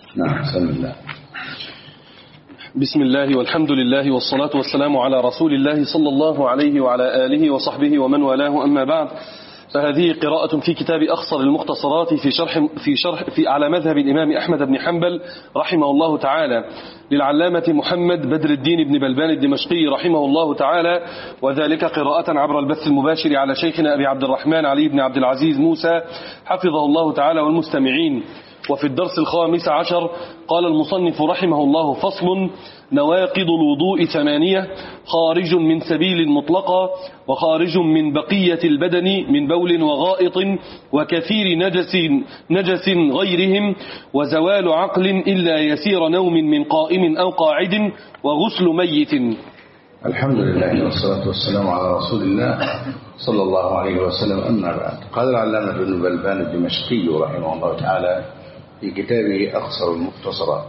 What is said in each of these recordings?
نعم. بسم الله. بسم الله والحمد لله والصلاة والسلام على رسول الله صلى الله عليه وعلى آله وصحبه ومن والاه، أما بعد، فهذه قراءة في كتاب أخصر المختصرات في على مذهب الإمام أحمد بن حنبل رحمه الله تعالى، للعلامة محمد بدر الدين بن بلبان الدمشقي رحمه الله تعالى، وذلك قراءة عبر البث المباشر على شيخنا أبي عبد الرحمن علي بن عبد العزيز موسى حفظه الله تعالى والمستمعين. وفي الدرس 15 قال المصنف رحمه الله: فصل: نواقض الوضوء 8، خارج من سبيل مطلقة، وخارج من بقية البدن من بول وغائط وكثير نجس غيرهم، وزوال عقل إلا يسير نوم من قائم أو قاعد، وغسل ميت. الحمد لله والصلاة والسلام على رسول الله صلى الله عليه وسلم، أما بعد. قال العلامة ابن بلبان الدمشقي رحمه الله تعالى في كتابه أخصر المختصرات: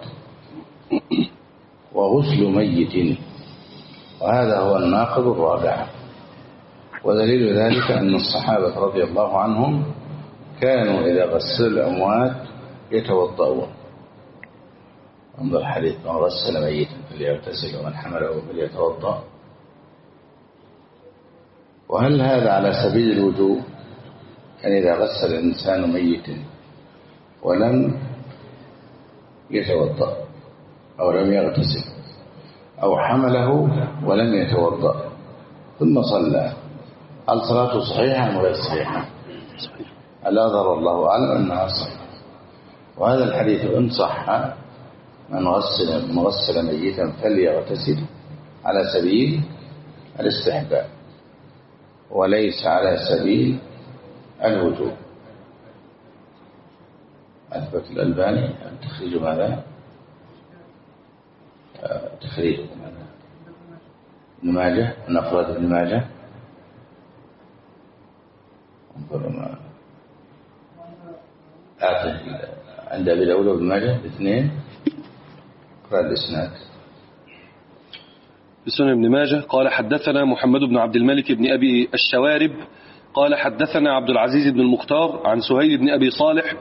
وغسل ميت، وهذا هو الناقض الرابع. ودليل ذلك أن الصحابة رضي الله عنهم كانوا إذا غسلوا الأموات يتوضؤون. انظر حديث: من غسل ميتا فليغتسل ومن حمله فليتوضأ. وهل هذا على سبيل الوجوب؟ يعني إذا غسل الإنسان ميتا ولم يتوضأ أو لم يغتسل أو حمله ولم يتوضأ ثم صلى، هل صلاته صحيحة أم غير صحيحة؟ الأظهر الله أعلم أنها صحيحة. وهذا الحديث إن صح: من غسل ميتا فليغتسل، على سبيل الاستحباب وليس على سبيل الوجوب. أثبت الألباني تخريج ماذا؟ تخريج ماذا؟ ابن ماجه، من أفراد ابن ماجه. عند أبي داود وابن ماجه الاثنين. قرأ الإسناد. في سنن ابن ماجه قال: حدثنا محمد بن عبد الملك بن أبي الشوارب قال: حدثنا عبد العزيز بن المختار عن سهيل بن أبي صالح.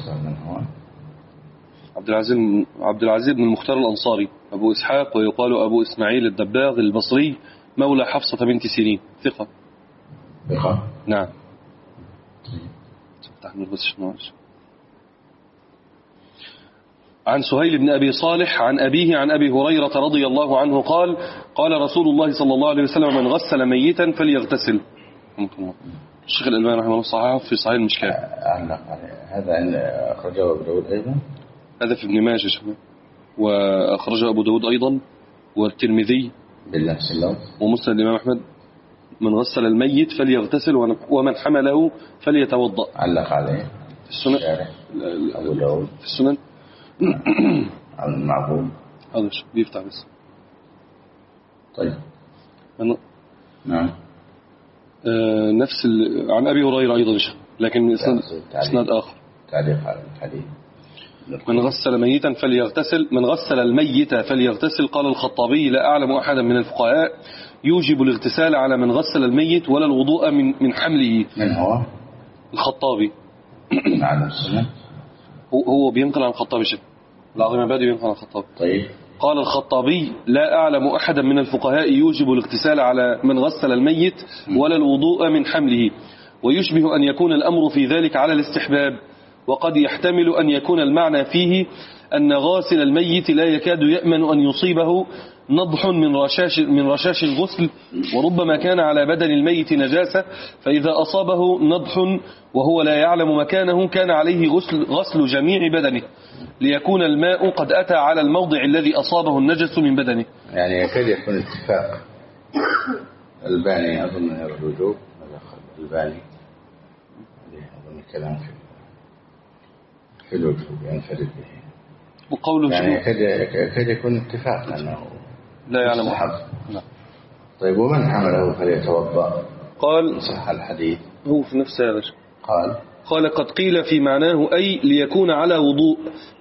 عبد العزيز بن المختار الأنصاري أبو إسحاق، ويقال أبو إسماعيل الدباغ البصري، مولى حفصة بنت سيرين، ثقة. نعم. عن سهيل بن أبي صالح عن أبيه عن أبي هريرة رضي الله عنه قال: قال رسول الله صلى الله عليه وسلم: من غسل ميتا فليغتسل. الشيخ الألباني رحمه الله صححه في صحيح المشكاة. هذا أن أخرجه أبو داود أيضا. هذا في ابن ماجه، وأخرجه أبو داود أيضا، والترمذي بالنفس اللفظ، ومسند الإمام أحمد: من غسل الميت فليغتسل ومن حمله فليتوضأ. علق عليه في السنن أبو داود في السنن عن المعبود. هذا بيفتح بس. طيب. نعم. نفس عن أبي هريرة أيضا، لكن إسناد آخر. تعليق على الحديث: من غسل ميتا فليغتسل، من غسل الميت فليغتسل. قال الخطابي: لا أعلم أحدا من الفقهاء يوجب الاغتسال على من غسل الميت ولا الوضوء من حمله. من هو؟ الخطابي. على السنة. هو بينقل عن الخطابي، شيء العظيم عبادي بينقل عن الخطابي. طيب. قال الخطابي: لا أعلم أحدا من الفقهاء يوجب الاغتسال على من غسل الميت ولا الوضوء من حمله، ويشبه أن يكون الأمر في ذلك على الاستحباب، وقد يحتمل أن يكون المعنى فيه أن غاسل الميت لا يكاد يأمن أن يصيبه نضح من رشاش الغسل، وربما كان على بدن الميت نجاسة، فإذا أصابه نضح وهو لا يعلم مكانه كان عليه غسل جميع بدنه، ليكون الماء قد أتى على الموضع الذي أصابه النجس من بدنه. يعني يكاد يكون اتفاق. الباني أظن يرى الوجوب، الباني أظن الكلام في الوجوب ينفرد به، وقوله يعني يكاد يكون اتفاق أنه لا يعلم. لا. طيب، ومن حمله فليتوضأ؟ قال صح الحديث هو في نفس هذا. قال قد قيل في معناه: أي ليكون على وضوء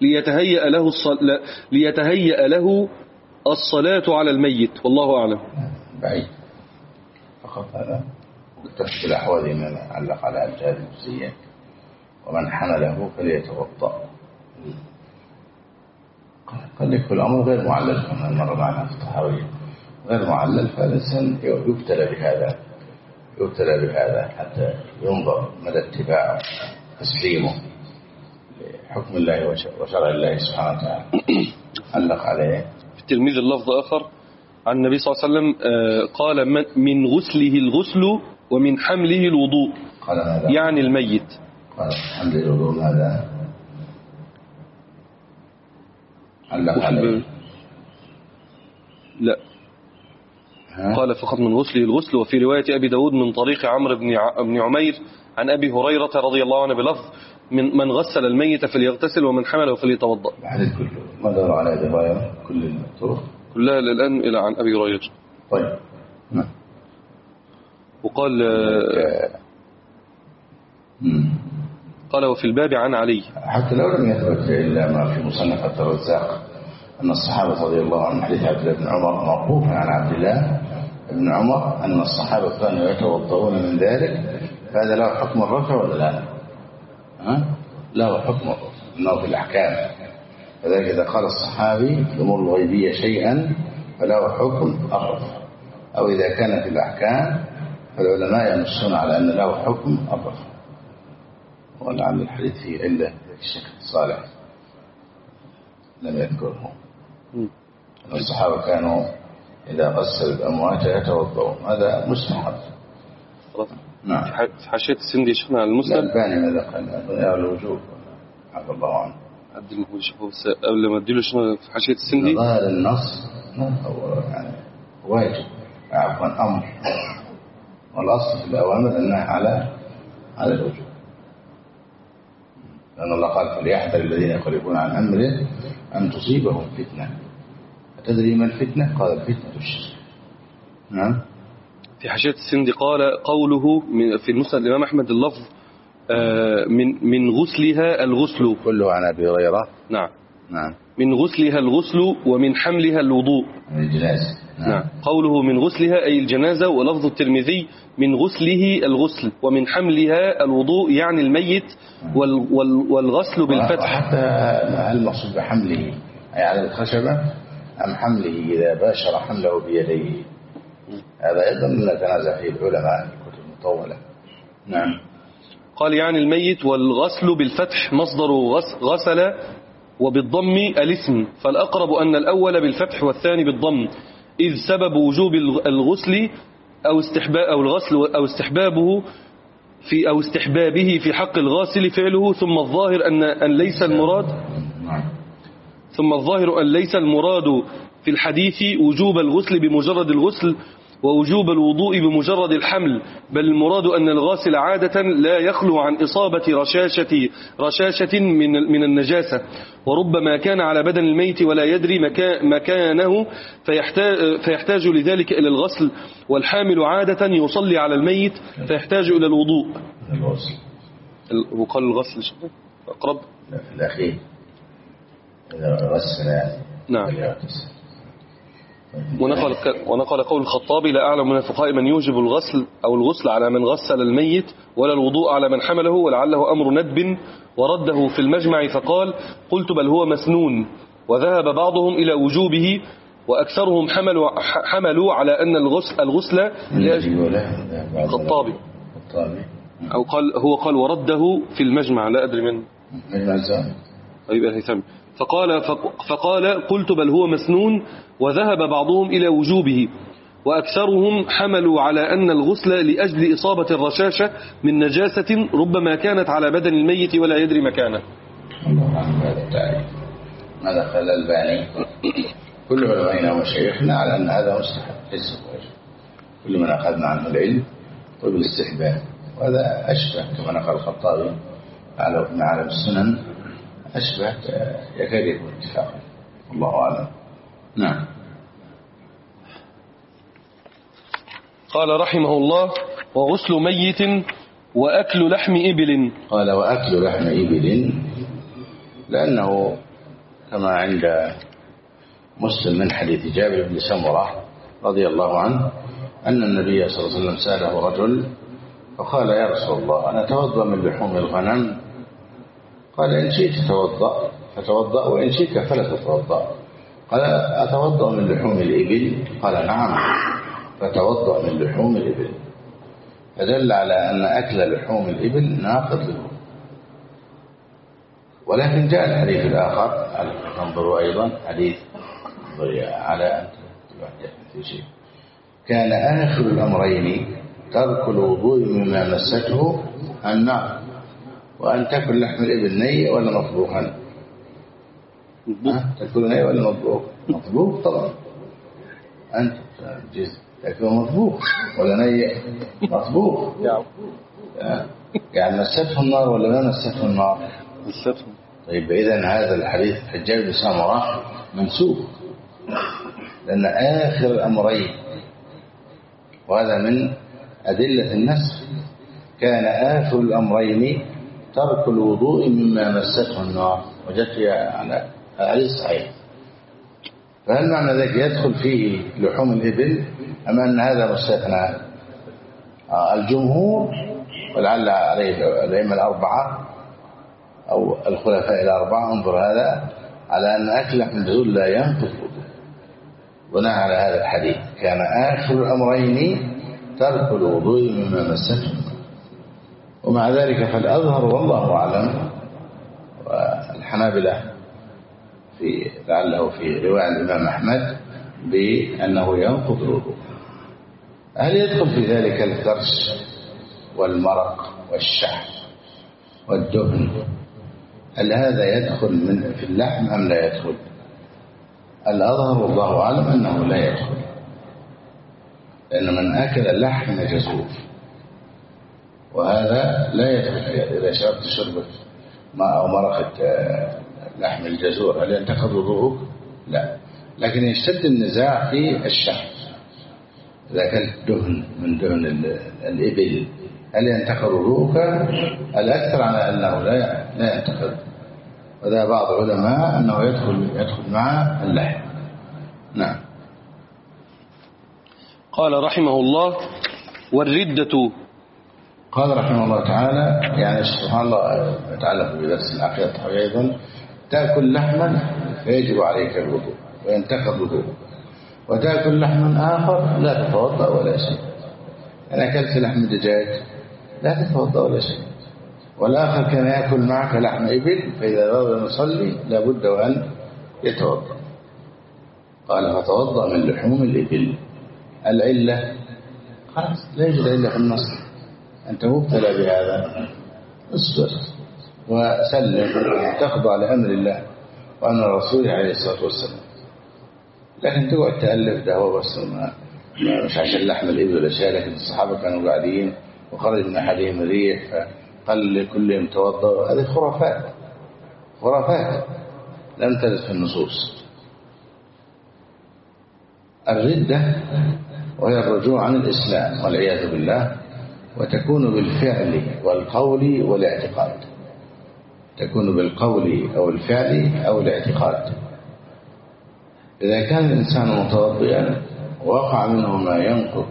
ليتهيأ له الصلاة على الميت، والله أعلم. بعيد فقط هذا. بالتفت الأحوال من علق على الجهاد، ومن حمله فليتوضأ. قد يكون الأمر غير معلل كما مر معنا في الطحاوية، غير معلل، فالإنسان يبتلى بهذا حتى ينظر مدى اتباعه تسليمه لحكم الله وشرع الله سبحانه وتعالى. علق عليه في الترمذي اللفظ آخر عن النبي صلى الله عليه وسلم قال من غسله الغسل ومن حمله الوضوء، قال ماذا؟ يعني الميت. قال حمله الوضوء ماذا؟ علق عليه لا، قال فقط من غسله الغسل. وفي رواية أبي داود من طريق عمرو بن عمير عن أبي هريرة رضي الله عنه بلفظ من غسل الميت فليغتسل ومن حمله فليتوضأ. الحديث كله ما دور على أبي هريرة كل الطرق كلها الآن إلى عن أبي هريرة. طيب نعم. وقال قال وفي الباب عن علي، حتى لو لم يثبت إلا ما في مصنف عبد الرزاق أن الصحابة رضي الله عنهم حديث عبد الله بن عمر موقوفا عن عبد الله بن عمر أن الصحابة كانوا يتوضؤون من ذلك، فهذا له حكم الرفع ولا لا؟ له حكم الرفع أنه في الأحكام. فذلك إذا قال الصحابي في الأمور الغيبية شيئا فله حكم الرفع، أو إذا كان في الأحكام فالعلماء ينصون على أن له حكم الرفع. ولعل الحديث فيه علة الشيخ صالح لم يذكره. الصحابة كانوا إذا غسلوا الأموات يتوضؤون، هذا مستحب. نعم. في حاشية السندي شيخنا على المسند الألباني ماذا قال؟ الوجوب عفى الله عنه. بس قبل ما اديله شيخنا في حاشية السندي ظاهر النص هو يعني واجب، عفوا أمر، والأصل في الأوامر أنها على الوجوب، لأن الله قال فليحذر الذين يخالفون عن أمره أن تصيبهم فتنة. أتدري ما الفتنة؟ قال الفتنة الشرك. نعم. في حاشية السندي قال قوله في المسند الإمام أحمد اللفظ من غسلها الغسل كله عن أبي هريرة. نعم. من غسلها الغسل ومن حملها الوضوء، من الجنازة. نعم. قوله من غسلها أي الجنازة، ولفظ الترمذي من غسله الغسل ومن حملها الوضوء يعني الميت، والغسل بالفتح. حتى هل المقصود بحمله أي على الخشبة أم حمله إذا باشر حمله بيديه؟ هذا أيضا لا تنازع فيه العلماء في الكتب المطولة. نعم. قال يعني الميت، والغسل بالفتح مصدر غسل وبالضم الاسم، فالأقرب أن الأول بالفتح والثاني بالضم، إذ سبب وجوب الغسل أو الغسل أو استحبابه أو استحبابه في حق الغاسل فعله، ثم الظاهر أن ليس المراد في الحديث وجوب الغسل بمجرد الغسل ووجوب الوضوء بمجرد الحمل، بل المراد أن الغاسل عادة لا يخلو عن إصابة رشاشة من النجاسة، وربما كان على بدن الميت ولا يدري مكانه فيحتاج لذلك إلى الغسل، والحامل عادة يصلي على الميت فيحتاج إلى الوضوء. وقال الغسل أقرب في الأخير إذا غسل. نعم. ونقل قول الخطابي لا أعلم من الفقهاء من يوجب الغسل على من غسل الميت ولا الوضوء على من حمله، ولعله أمر ندب، ورده في المجمع فقال قلت بل هو مسنون، وذهب بعضهم إلى وجوبه وأكثرهم حملوا على أن الغسل الخطابي أو قال ورده في المجمع، لا أدري من أيوة الهيثمي، فقال قلت بل هو مسنون، وذهب بعضهم إلى وجوبه وأكثرهم حملوا على أن الغسل لأجل إصابة الرشاشة من نجاسة ربما كانت على بدن الميت ولا يدري مكانه. الله عنه هذا التعريف. ماذا قال الألباني؟ كل علمائنا وشيخنا على أن هذا مستحب ليس واجب، كل من أخذنا عنه العلم وبالاستحباب، وهذا أشبه كما نقل الخطابي على ابن عالم السنن أشبه يكاد يكون اتفاقا، الله أعلم. نعم. قال رحمه الله وغسل ميت وأكل لحم إبل. قال وأكل لحم إبل لأنه كما عند مسلم من حديث جابر بن سمرة رضي الله عنه أن النبي صلى الله عليه وسلم سأله رجل فقال يا رسول الله أنا أتوضأ من لحوم الغنم؟ قال إن شئت فتوضأ وإن شئت فلا تتوضأ، قال أتوضأ من لحوم الإبل؟ قال نعم، فتوضأ من لحوم الإبل. فدل على أن أكل لحوم الإبل ناقض له. ولكن جاء الحديث الآخر، ننظر أيضا حديث على أن في شيء، كان آخر الأمرين ترك الوضوء مما مسته النار، وأن تأكل لحم الإبل نيء ولا مطبوخا؟ تأكل نيء ولا مطبوخ؟ مطبوخ طبعا. أنت تأكل مطبوخ ولا نيء؟ مطبوخ. يعني مسته النار ولا ما مسته النار؟ مسته. طيب إذن هذا الحديث حجاج بن سمرة منسوخ، لأن آخر الأمرين، وهذا من أدلة النسخ، كان آخر الأمرين ترك الوضوء مما مسته النار، وجدت على الحديث صحيح. فهل معنى ذلك يدخل فيه لحوم الإبل أم أن هذا مستثنى؟ الجمهور ولعل عليه الأئمة الأربعة أو الخلفاء الأربعة، انظر هذا، على أن أكل لحم الجزور لا ينقض الوضوء بناء على هذا الحديث، كان آخر الأمرين ترك الوضوء مما مسته. ومع ذلك فالأظهر والله أعلم، والحنابلة لعله في رواية الإمام أحمد بأنه ينقض الوضوء. هل يدخل في ذلك الكرش والمرق والشحم والدهن؟ هل هذا يدخل في اللحم أم لا يدخل؟ الأظهر والله أعلم أنه لا يدخل، لأن من أكل لحم جزور وهذا لا يدخل فيه. إذا شربت شربة ماء أو مرقة لحم الجزور هل ينتقض وضوءك؟ لا، لكن يشتد النزاع في الشحم. إذا أكلت دهن من دهن الإبل هل ينتقض وضوءك؟ الأكثر على أنه لا ينتقض، وذا بعض العلماء أنه يدخل مع اللحم. نعم. قال رحمه الله: والردة. قال رحمه الله تعالى، يعني سبحان الله يتعلق بدرس العقيدة أيضا، تأكل لحما فيجب عليك الوضوء وينتقض وضوء، وتأكل لحما آخر لا تتوضأ ولا شيء. يعني أكلت لحم دجاج لا تتوضأ ولا شيء، والآخر كان يأكل معك لحم إبل، فإذا أراد أن يصلي لابد أن يتوضأ. قال فتوضأ من لحوم الإبل. العلة خلاص لا يوجد علة في النص، أنت مبتلى بهذا، اصبر وسلم تخضع لأمر الله وأمر الرسول عليه الصلاة والسلام. لكن تقعد تألف ده هو بس مش عشان لحم الإبل ولا شيء، لكن الصحابة كانوا قاعدين وخرج من أحدهم الريح فقال لكلهم توضأوا. هذه خرافات لم ترد في النصوص. الردة وهي الرجوع عن الإسلام والعياذ بالله، وتكون بالفعل والقول والاعتقاد. تكون بالقول أو الفعل أو الاعتقاد. إذا كان الإنسان متوضئا ووقع منه ما ينقض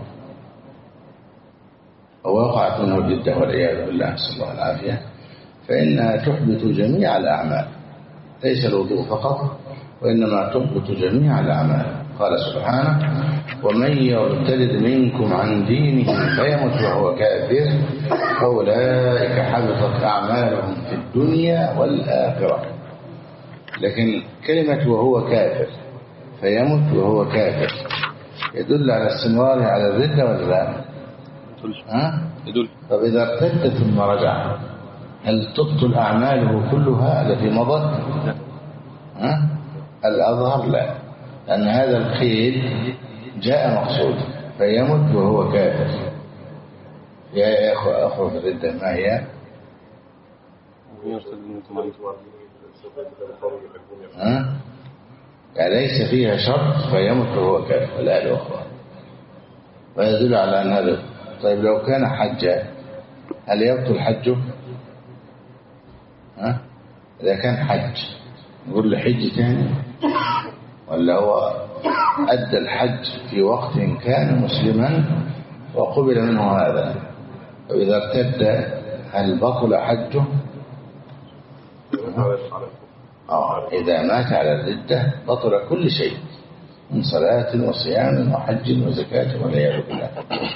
أو وقعت منه الردة والعياذ بالله نسأل الله العافية، فإنها تحبط جميع الأعمال، ليس الوضوء فقط وإنما تحبط جميع الأعمال. قال سبحانه: ومن يرتد منكم عن دينه فيمت وهو كافر فأولئك حبطت أعمالهم في الدنيا والآخرة. لكن كلمة وهو كافر، فيمت وهو كافر، يدل على استمراره على الردة ولا لا؟ يدل. طب إذا ارتد ثم رجع هل تبطل أعماله كلها التي مضت؟ الأظهر لا، لأن هذا القيد جاء مقصود، فيمت وهو كافر. يا أخوة في الردة ما هي؟ يعني ليس فيها شرط فيمت وهو كافر، لا يا أخوة، ويدل على أن هذا. طيب لو كان حجا هل يبطل حجه؟ إذا كان حج نقول له حج تاني، ولا هو أدى الحج في وقت كان مسلما وقبل منه هذا، فإذا ارتد هل بطل حجه؟ إذا مات على الردة بطل كل شيء من صلاة وصيام وحج وزكاة والعياذ بالله.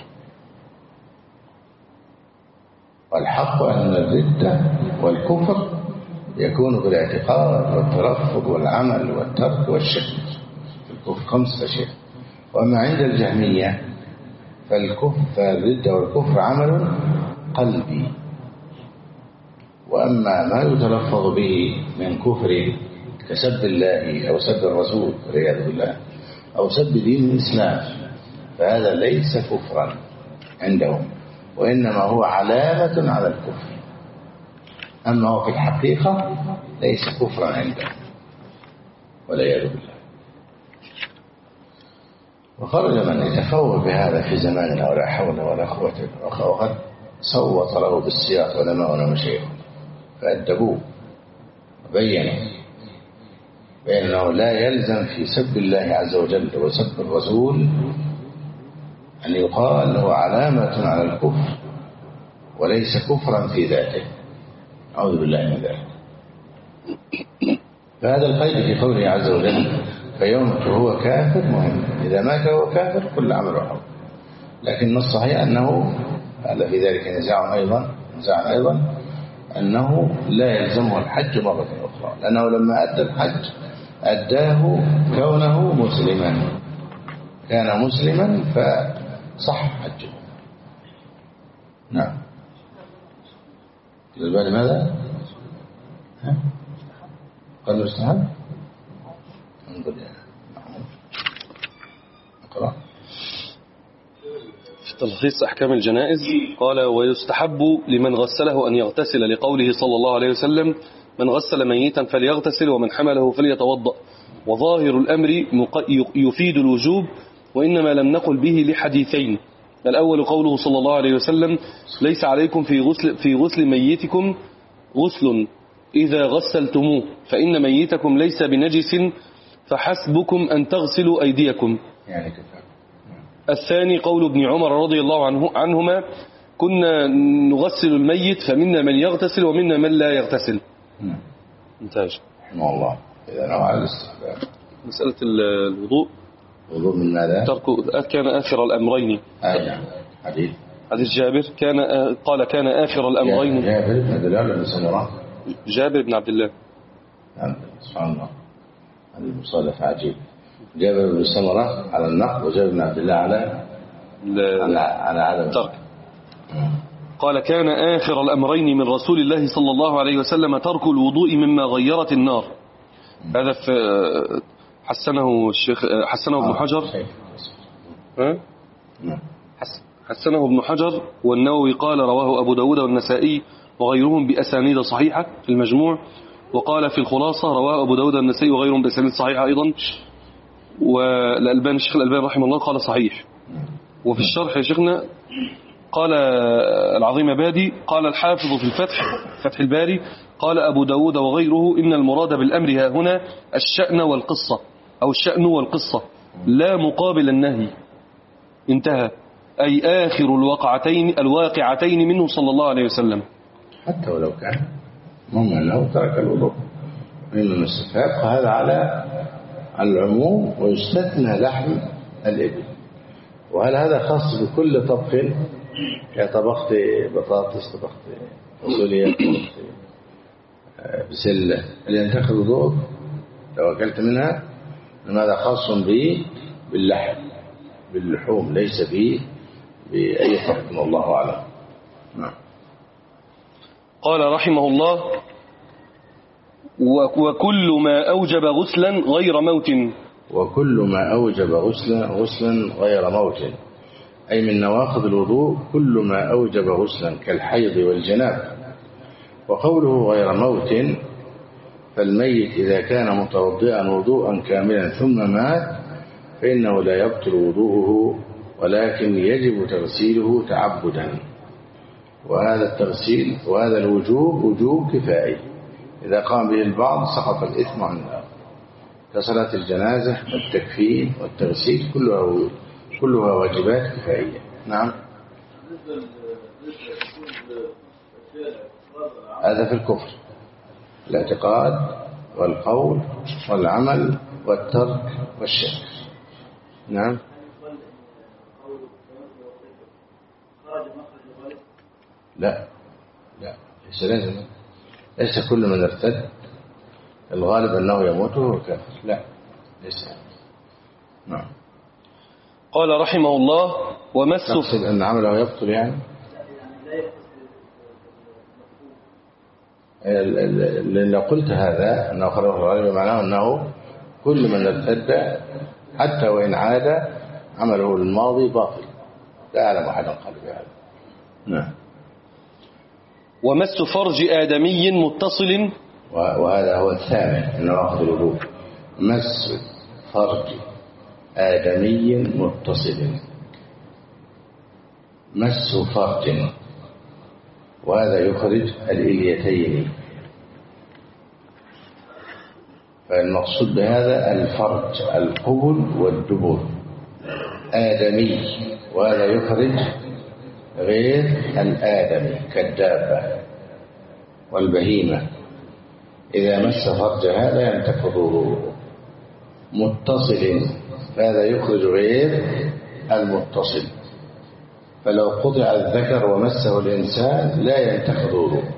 والحق أن الردة والكفر يكون بالاعتقاد والترفض والعمل والترك والشك. الكفر 5 أشياء. وأما عند الجهمية فالردة والكفر عمل قلبي. وأما ما يتلفظ به من كفر كسب الله أو سب الرسول والعياذ بالله أو سب دين الإسلام فهذا ليس كفرا عندهم، وإنما هو علامة على الكفر. أما هو في الحقيقة ليس كفرا عندهم والعياذ بالله. وخرج من يتفوه بهذا في زماننا ولا حول ولا قوة إلا بالله، وقد صوت له بالسياط علماؤنا ومشايخنا فأدبوه وبينوا بأنه لا يلزم في سب الله عز وجل وسب الرسول أن يقال له علامة على الكفر وليس كفرا في ذاته. أعوذ بالله من ذلك. فهذا القيد في قوله عز وجل فيومك هو كافر مهم. إذا مات هو كافر كل عمل حول. لكن الصحيح أنه هذا في ذلك نزاع أيضا أنه لا يلزمه الحج مرة أخرى، لأنه لما أدى الحج أداه كونه مسلما، كان مسلما فصح حجه. نعم. البال ماذا؟ قال مستحب؟ انظر يا محمود اقرأ. في تلخيص أحكام الجنائز قال ويستحب لمن غسله أن يغتسل لقوله صلى الله عليه وسلم من غسل ميتا فليغتسل ومن حمله فليتوضأ. وظاهر الأمر يفيد الوجوب، وإنما لم نقل به لحديثين. الأول قوله صلى الله عليه وسلم ليس عليكم في غسل ميتكم غسل إذا غسلتموه فإن ميتكم ليس بنجس فحسبكم أن تغسلوا أيديكم. يعني كفاية. الثاني قول ابن عمر رضي الله عنهما كنا نغسل الميت فمنا من يغتسل ومنا من لا يغتسل. انتاج رحمه الله. إذا نوع على الاستحباب. مسألة الوضوء وضوء من ماذا؟ كان آخر الأمرين. نعم. حديث جابر كان آخر الأمرين. جابر بن عبد الله بن سمرة. جابر بن عبد الله. نعم سبحان الله. هذه المصادفة عجيب. جابر بن سمرة على النقد وجابر بن عبد الله على عدم الترك. قال كان آخر الأمرين من رسول الله صلى الله عليه وسلم ترك الوضوء مما غيرت النار. هذا حسنه ابن حجر. حسنه ابن حجر والنووي قال رواه أبو داود والنسائي وغيرهم بأسانيد صحيحة في المجموع. وقال في الخلاصة رواه أبو داود والنسائي وغيرهم بأسانيد صحيحة أيضا. والألباني الشيخ الألباني رحمه الله قال صحيح. وفي الشرح يا شيخنا قال العظيم بادي قال الحافظ في فتح الباري قال أبو داود وغيره إن المراد بالأمر ها هنا الشأن والقصة أو الشأن والقصة لا مقابل النهي. انتهى. أي آخر الواقعتين منه صلى الله عليه وسلم. حتى ولو كان مهم أنه ترك الوضوء من الاستفهام فهذا على العموم ويستثنى لحم الإبل. وهل هذا خاص بكل طبخ كطبخت بطاطس طبخت فاصوليا طبخت بسلة اللي ينتخذ وضوء لو أكلت منها هذا خاص باللحوم ليس بأي طبخ والله أعلم. نعم. قال رحمه الله وكل ما أوجب غسلا غير موت. وكل ما أوجب غسلا غير موت أي من نواقض الوضوء كل ما أوجب غسلا كالحيض والجنابة. وقوله غير موت فالميت إذا كان متوضئا وضوءا كاملا ثم مات فإنه لا يبطل وضوءه ولكن يجب تغسيله تعبدا. وهذا التغسيل وهذا الوجوب وجوب كفائي إذا قام به البعض سقط الإثم عنه كصلاة الجنازة والتكفين والتغسيل كلها واجبات كفائية. نعم. هذا في الكفر. الاعتقاد والقول والعمل والترك والشك. نعم. لا ليس كل من ارتد الغالب أنه يموت وهو كافر، لا ليس. نعم. قال رحمه الله ومس نقصد أن عمله يبطل يعني لو قلت هذا أنه خرج الغالب معناه أنه كل من ارتد حتى وإن عاد عمله الماضي باطل، لا أعلم أحدا قال بهذا. نعم. ومس فرج آدمي متصل، وهذا هو الثامن من نواقض الوضوء، مس فرج آدمي متصل، مس فرج، وهذا يخرج الإليتين، فالمقصود بهذا الفرج القبل والدبر آدمي، وهذا يخرج غير الآدمي كالدابة والبهيمة. إذا مس فرج هذا ينتقض وضوءه. متصل فهذا يخرج غير المتصل، فلو قطع الذكر ومسه الإنسان لا ينتقض وضوءه.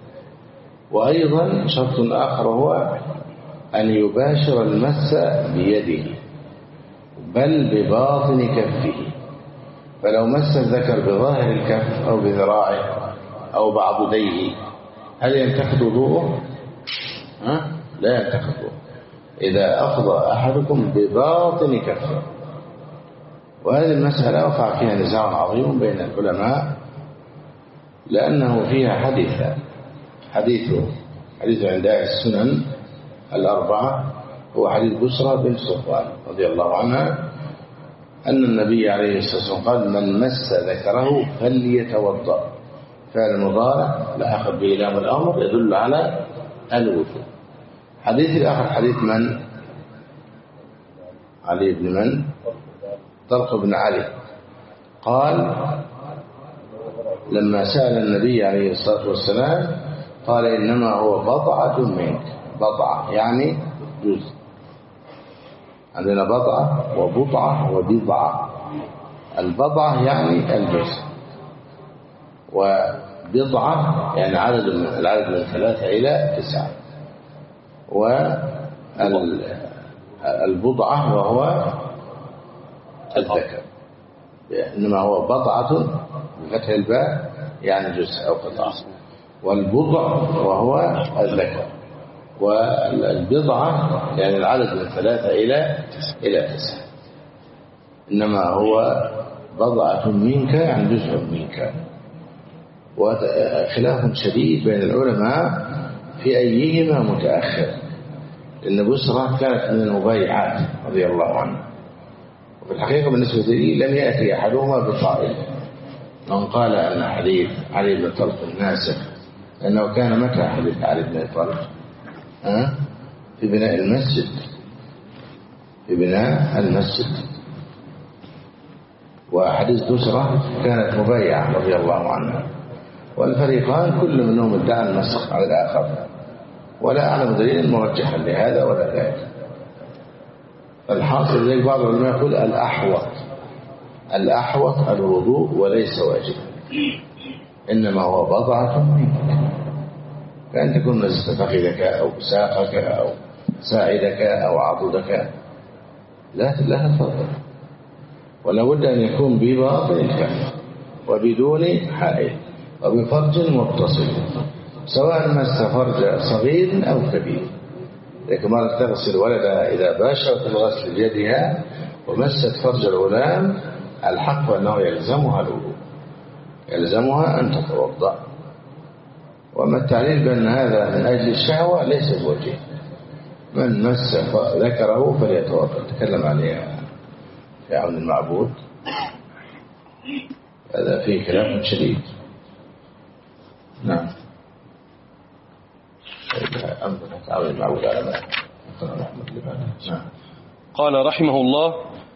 وأيضا شرط آخر هو أن يباشر المس بيده بل بباطن كفه، فلو مس الذكر بظاهر الكف أو بذراعه أو بعضديه هل ينتقض وضوءه؟ لا ينتقض وضوءه إذا أفضى أحدكم بباطن كفه. وهذه المسألة وقع فيها نزاع عظيم بين العلماء، لأنه فيها حديث عند السنن الأربعة، هو حديث بسرى بنت صفوان رضي الله عنها أن النبي عليه الصلاة والسلام قال من مس ذكره فليتوضأ، فعل مضارع لاحق به لام الأمر يدل على الوضوء. حديث الآخر حديث من؟ علي بن من؟ طلق بن علي، قال لما سأل النبي عليه الصلاة والسلام قال إنما هو بضعة منك، بضعة يعني جزء، عندنا بضعة وبضعة وبضعة. البضعة يعني الجزء، وبضعة يعني العدد من 3 إلى 9، والبضعة وهو الذكر، إنما هو بضعة بفتح الباء يعني جزء أو قطعة، والبضع وهو الذكر، والبضعة يعني العدد من 3 إلى 9. إنما هو بضعة منك يعني جزء منك. وخلاف شديد بين العلماء في أيهما متأخر، لأن بسرى كانت من المبايعات رضي الله عنه، وفي الحقيقة بالنسبة لي لم يأتي أحدهما بقائل. من قال أن حديث علي بن طلق الناسخ، لأنه كان متى حديث علي بن طلق؟ في بناء المسجد، وحديث بسرى كانت مبايعة رضي الله عنها، والفريقان كل منهم ادعى النسخ على الآخر، ولا أعلم دليل مرجحا لهذا ولا ذاك. الحاصل ذلك بعض العلماء يقول الأحوط الوضوء وليس واجبا، إنما هو بضعة منك، كأن تكون نزلت فخذك أو ساقك أو ساعدك أو عضدك، لا تتفضل، ولا بد أن يكون بباطن الكف وبدون حائل وبفرج متصل، سواء مس فرج صغير أو كبير. لكن ما تغسل ولدها إذا باشرت الغسل بيدها ومست فرج الغلام، الحق أنه يلزمها الوضوء، يلزمها أن تتوضأ. وما التعليل بأن هذا من أجل الشهوة ليس بوجه. من مس ذكره فليتوضأ، تكلم عليها في عون المعبود، هذا فيه كلام شديد. نعم. قال رحمه الله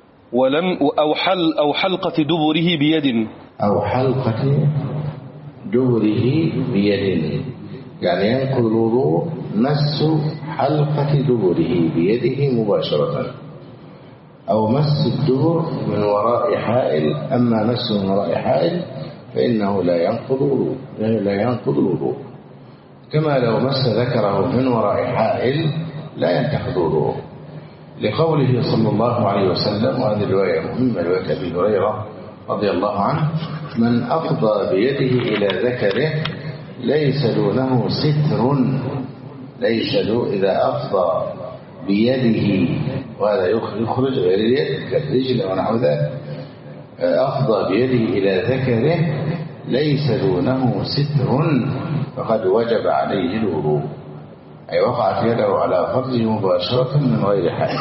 أو حلقة دبره بيد، أو حلقة دبره بيد، يعني ينقض الوضوء مس حلقة دبره بيده مباشرة، أو مس الدبر من وراء حائل. أما مس من وراء حائل فإنه لا ينقض الوضوء، كما لو مس ذكره من وراء حائل لا ينتقض الوضوء، لقوله صلى الله عليه وسلم، وهذه رواية مهمة، رواية أبي هريرة رضي الله عنه: من أفضى بيده إلى ذكره ليس دونه ستر، إذا أفضى بيده، وهذا يخرج غير اليد كالرجل أو نحو ذلك، أفضى بيده إلى ذكره ليس دونه ستر فقد وجب عليه الوضوء، أي وقعت يده على فرجه مباشرة من غير حائل.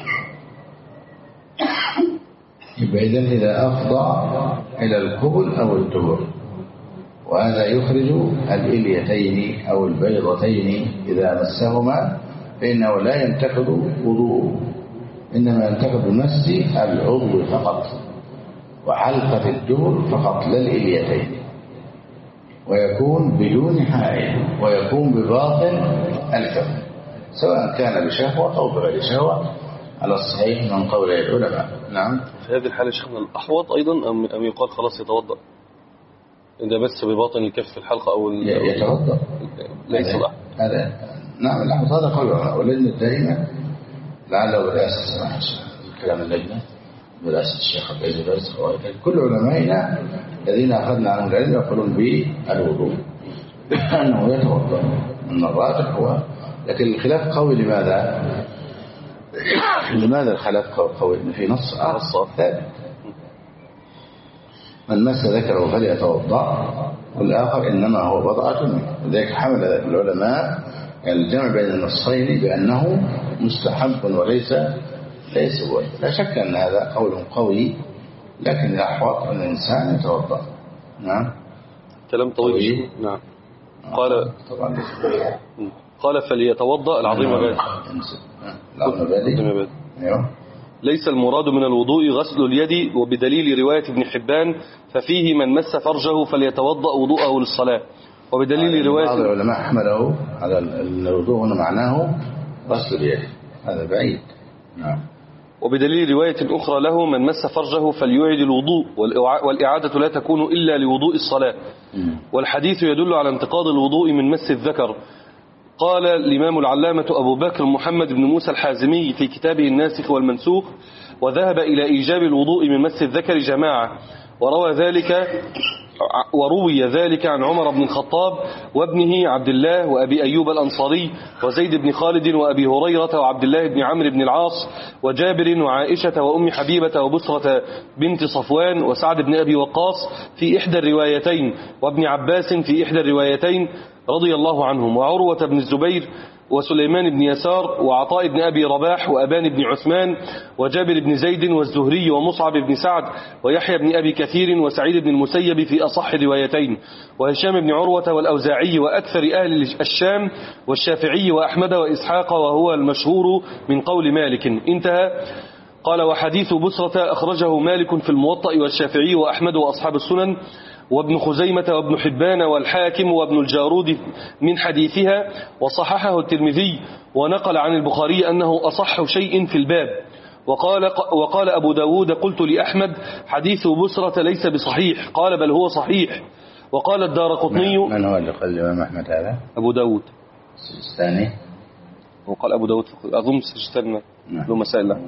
إذن إذا أفضى إلى القبل أو الدبر، وهذا يخرج الإليتين أو البيضتين إذا مسهما، فإنه لا ينتقض وضوءه، إنما ينتقض مس العضو فقط وحلقة الدبر فقط لا الإليتين، ويكون بدون حائل، ويكون بباطن الكف، سواء كان بشهوة أو بغير شهوة، على الصحيح من قول العلماء. نعم. في هذه الحالة شيخنا الأحوط أيضا أم يقال خلاص يتوضأ إذا بس بباطن الكف في الحلقة أو يتوضأ؟ ليس الأحوط هذا. نعم الأحوط هذا قول العلماء، واللجنة الدائمة لعله برئاسة كلام اللجنة برئاسة الشيخ عبد العزيز بارز، كل علمائنا الذين أخذنا عنهم العلم يقولون بالوضوء أنه يتوضأ، من الراجح هو، لكن الخلاف قوي. لماذا الخلاف قوي؟ في نص ثابت: من مس ذكره فليتوضأ، والآخر إنما هو بضعة منه. لذلك حمل العلماء الجمع بين النصين بأنه مستحب وليس واجب. لا شك أن هذا قول قوي، لكن الأحوط أن الإنسان يتوضأ. نعم. كلام طويل. نعم. قال فليتوضأ العظيم بادئ. ليس المراد من الوضوء غسل اليد، وبدليل رواية ابن حبان ففيه من مس فرجه فليتوضأ وضوءه للصلاة، وبدليل رواية بعض العلماء حمله على الوضوء هنا معناه غسل اليد، هذا بعيد. نعم. وبدليل رواية أخرى له: من مس فرجه فليعيد الوضوء، والإعادة لا تكون إلا لوضوء الصلاة. والحديث يدل على انتقاض الوضوء من مس الذكر. قال الإمام العلامة أبو بكر محمد بن موسى الحازمي في كتابه الناسخ والمنسوخ: وذهب إلى إيجاب الوضوء من مس الذكر جماعة، وروي ذلك عن عمر بن الخطاب وابنه عبد الله وأبي أيوب الأنصاري وزيد بن خالد وأبي هريرة وعبد الله بن عمرو بن العاص وجابر وعائشة وأم حبيبة وبسرة بنت صفوان وسعد بن أبي وقاص في إحدى الروايتين، وابن عباس في إحدى الروايتين رضي الله عنهم، وعروة بن الزبير وسليمان بن يسار وعطاء بن أبي رباح وأبان بن عثمان وجابر بن زيد والزهري ومصعب بن سعد ويحيى بن أبي كثير وسعيد بن المسيب في أصح الروايتين، وهشام بن عروة والأوزاعي وأكثر أهل الشام والشافعي وأحمد وإسحاق، وهو المشهور من قول مالك. انتهى. قال: وحديث بسرة أخرجه مالك في الموطأ والشافعي وأحمد وأصحاب السنن وابن خزيمة وابن حبان والحاكم وابن الجارود من حديثها، وصححه الترمذي، ونقل عن البخاري أنه أصح شيء في الباب. وقال أبو داود: قلت لأحمد: حديث بسرة ليس بصحيح، قال: بل هو صحيح. وقال الدارقطني. من هو اللي قال الإمام أحمد هذا؟ أبو داود السجستاني. وقال أبو داود أظن السجستاني له مسائل له.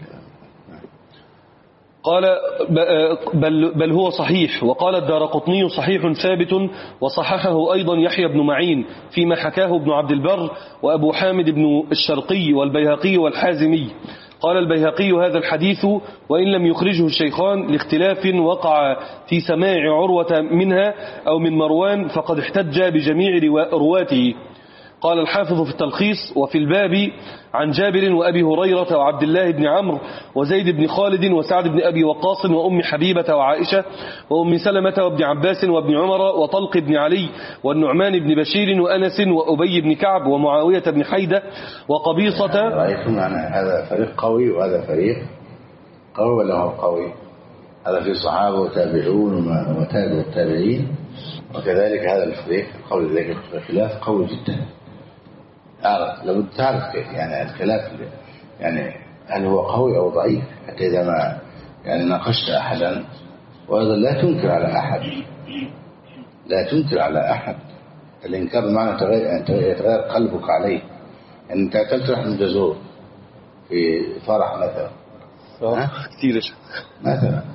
قال: بل هو صحيح. وقال الدارقطني: صحيح ثابت، وصححه أيضا يحيى بن معين فيما حكاه ابن عبد البر وأبو حامد بن الشرقي والبيهقي والحازمي. قال البيهقي: هذا الحديث وإن لم يخرجه الشيخان لاختلاف وقع في سماع عروة منها أو من مروان، فقد احتج بجميع رواته. قال الحافظ في التلخيص: وفي الباب عن جابر وأبي هريرة وعبد الله بن عمرو وزيد بن خالد وسعد بن أبي وقاص وأم حبيبة وعائشة وأم سلمة وابن عباس وابن عمر وطلق بن علي والنعمان بن بشير وأنس وأبي بن كعب ومعاوية بن حيدة وقبيصة. رأيكم هذا فريق قوي وهذا فريق قوي، ولا هو قوي؟ هذا في صحابة وتابعون وتابع التابعين، وكذلك هذا الفريق قوي، ذلك الخلاف قوي جدا. لابد تعرف يعني الخلاف يعني هل هو قوي أو ضعيف، حتى إذا ما يعني ناقشت أحدا. وأيضا لا تنكر على أحد، لا تنكر على أحد. الإنكار بمعنى يتغير قلبك عليه. يعني أنت أكلت لحم جزور في فرح مثلا، كثير مثلا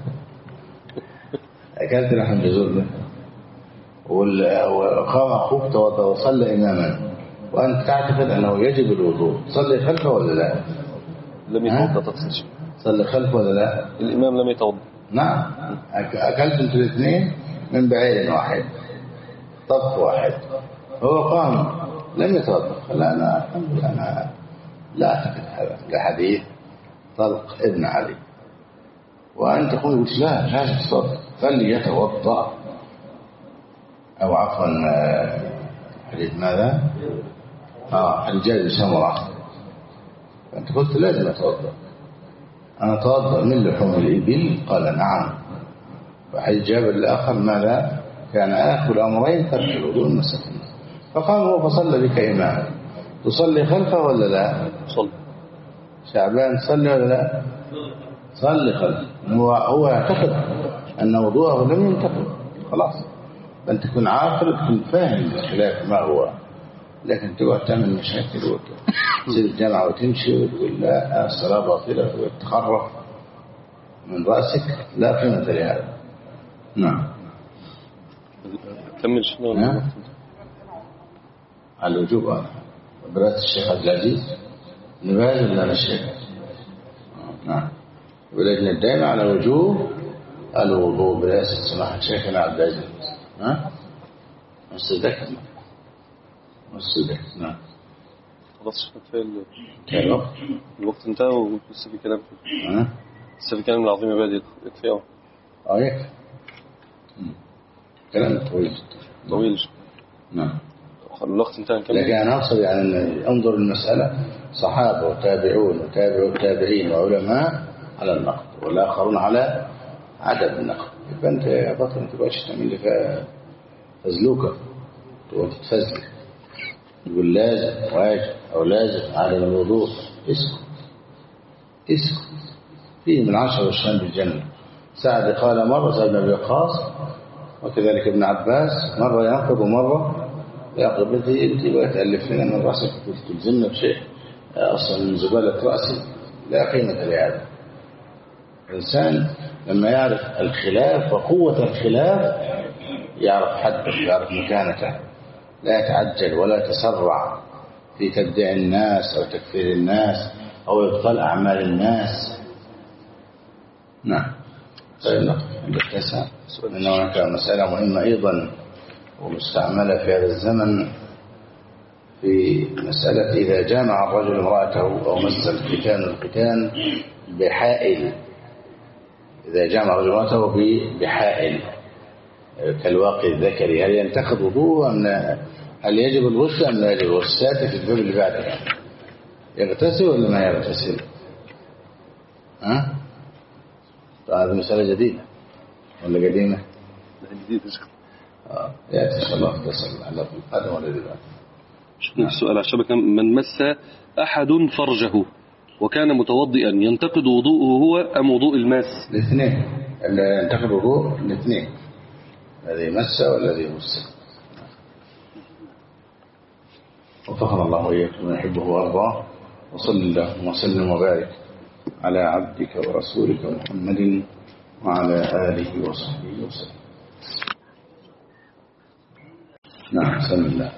أكلت لحم جزور مثلا، وقام أخوك توضأ وصلى إماما وأنت تعتقد أنه يجب الوضوء، صلي خلفه ولا لا؟ لم يتوضأ تقصد؟ صلي خلفه ولا لا؟ الإمام لم يتوضأ. نعم، أكلت أنتوا الاثنين من بعير واحد، طبق واحد، هو قام لم يتوضأ. لا، أنا لا أعتقد هذا لحديث طلق ابن علي، وأنت تقول لا تتوضأ فليتوضأ. أو عفوا حديث ماذا؟ حديث جابر بن سمرة، أنت قلت لازم أتوضأ. أنا أتوضأ من لحوم الإبل؟ قال نعم. وحديث جابر الآخر ماذا؟ كان آخر أمرين ترك الوضوء من السفن. فقام هو فصلى بك إمام، تصلي خلفه ولا لا؟ صلي. شعبان تصلي ولا لا؟ صلي خلفه. هو يعتقد أن وضوءه لم ينتقل، خلاص. أن تكون عاقل، تكون فاهم الخلاف ما هو، لكن تقعد تعمل مشاكل وتسير الجامعة وتمشي وتقول لا الصلاة باطلة وتخرف من رأسك، لا قيمة لهذا. نعم. كمل شنو على الوجوب. برأس الشيخ عبد العزيز نباز ولا الشيخ؟ نعم. ولكن الدائما على وجوب الوضوء برئاسة سماحة شيخنا عبد العزيز. مصدق. نعم. خلاص في الوقت انتهى ولسه في كلام. لسه في كلام العظيم بادئ يكفي. يكفي. كلام طويل. نعم. الوقت انتهى. لكن أنا أقصد يعني أن انظر المسألة صحابة وتابعون وتابعوا التابعين وعلماء على النقد والآخرون على عدم النقد. يبقى أنت يا بطل ما تبقاش تعمل لي فزلوكة وتتفزلك يقول لازم واجب أو لازم عدم الوضوء. اسكت. فيه من 10 والشام بالجنة. سعد قال مرة، سعد بن أبي وقاص، وكذلك ابن عباس، مرة ينقض ومرة يقضي. انت بقى تألف لنا من رأسك تلزمنا بشيء أصلا من زبالة رأسي، لا قيمة لهذا. الإنسان لما يعرف الخلاف وقوة الخلاف يعرف حده، يعرف مكانته، لا يتعجل ولا يتسرع في تبديع الناس أو تكفير الناس أو إبطال أعمال الناس. نعم. عند التسع أن هناك مسألة مهمة أيضا ومستعملة في هذا الزمن، في مسألة إذا جامع الرجل امرأته أو مس الختان بحائل. إذا جامع الرجل امرأته بحائل كالواقي الذكري، هل ينتقض وضوءه أم لا؟ هل يجب الغسل أم لا يجب الغسل؟ ساتي في الباب اللي بعده يغتسل ولا ما يغتسل؟ هذه مسألة جديدة ولا قديمة؟ جديدة. يأتي إن شاء الله اغتسل على القدم ولا ذي بعد. السؤال على الشبكة: من مس أحد فرجه وكان متوضئا ينتقد وضوءه هو أم وضوء الماس؟ الاثنين. اللي ينتقد وضوء الاثنين، الذي مس والذي مس. وفقنا الله وإياكم من يحبه وأرضاه. وصل اللهم وسلم وبارك على عبدك ورسولك محمد وعلى آله وصحبه وسلم. نعم. بسم الله.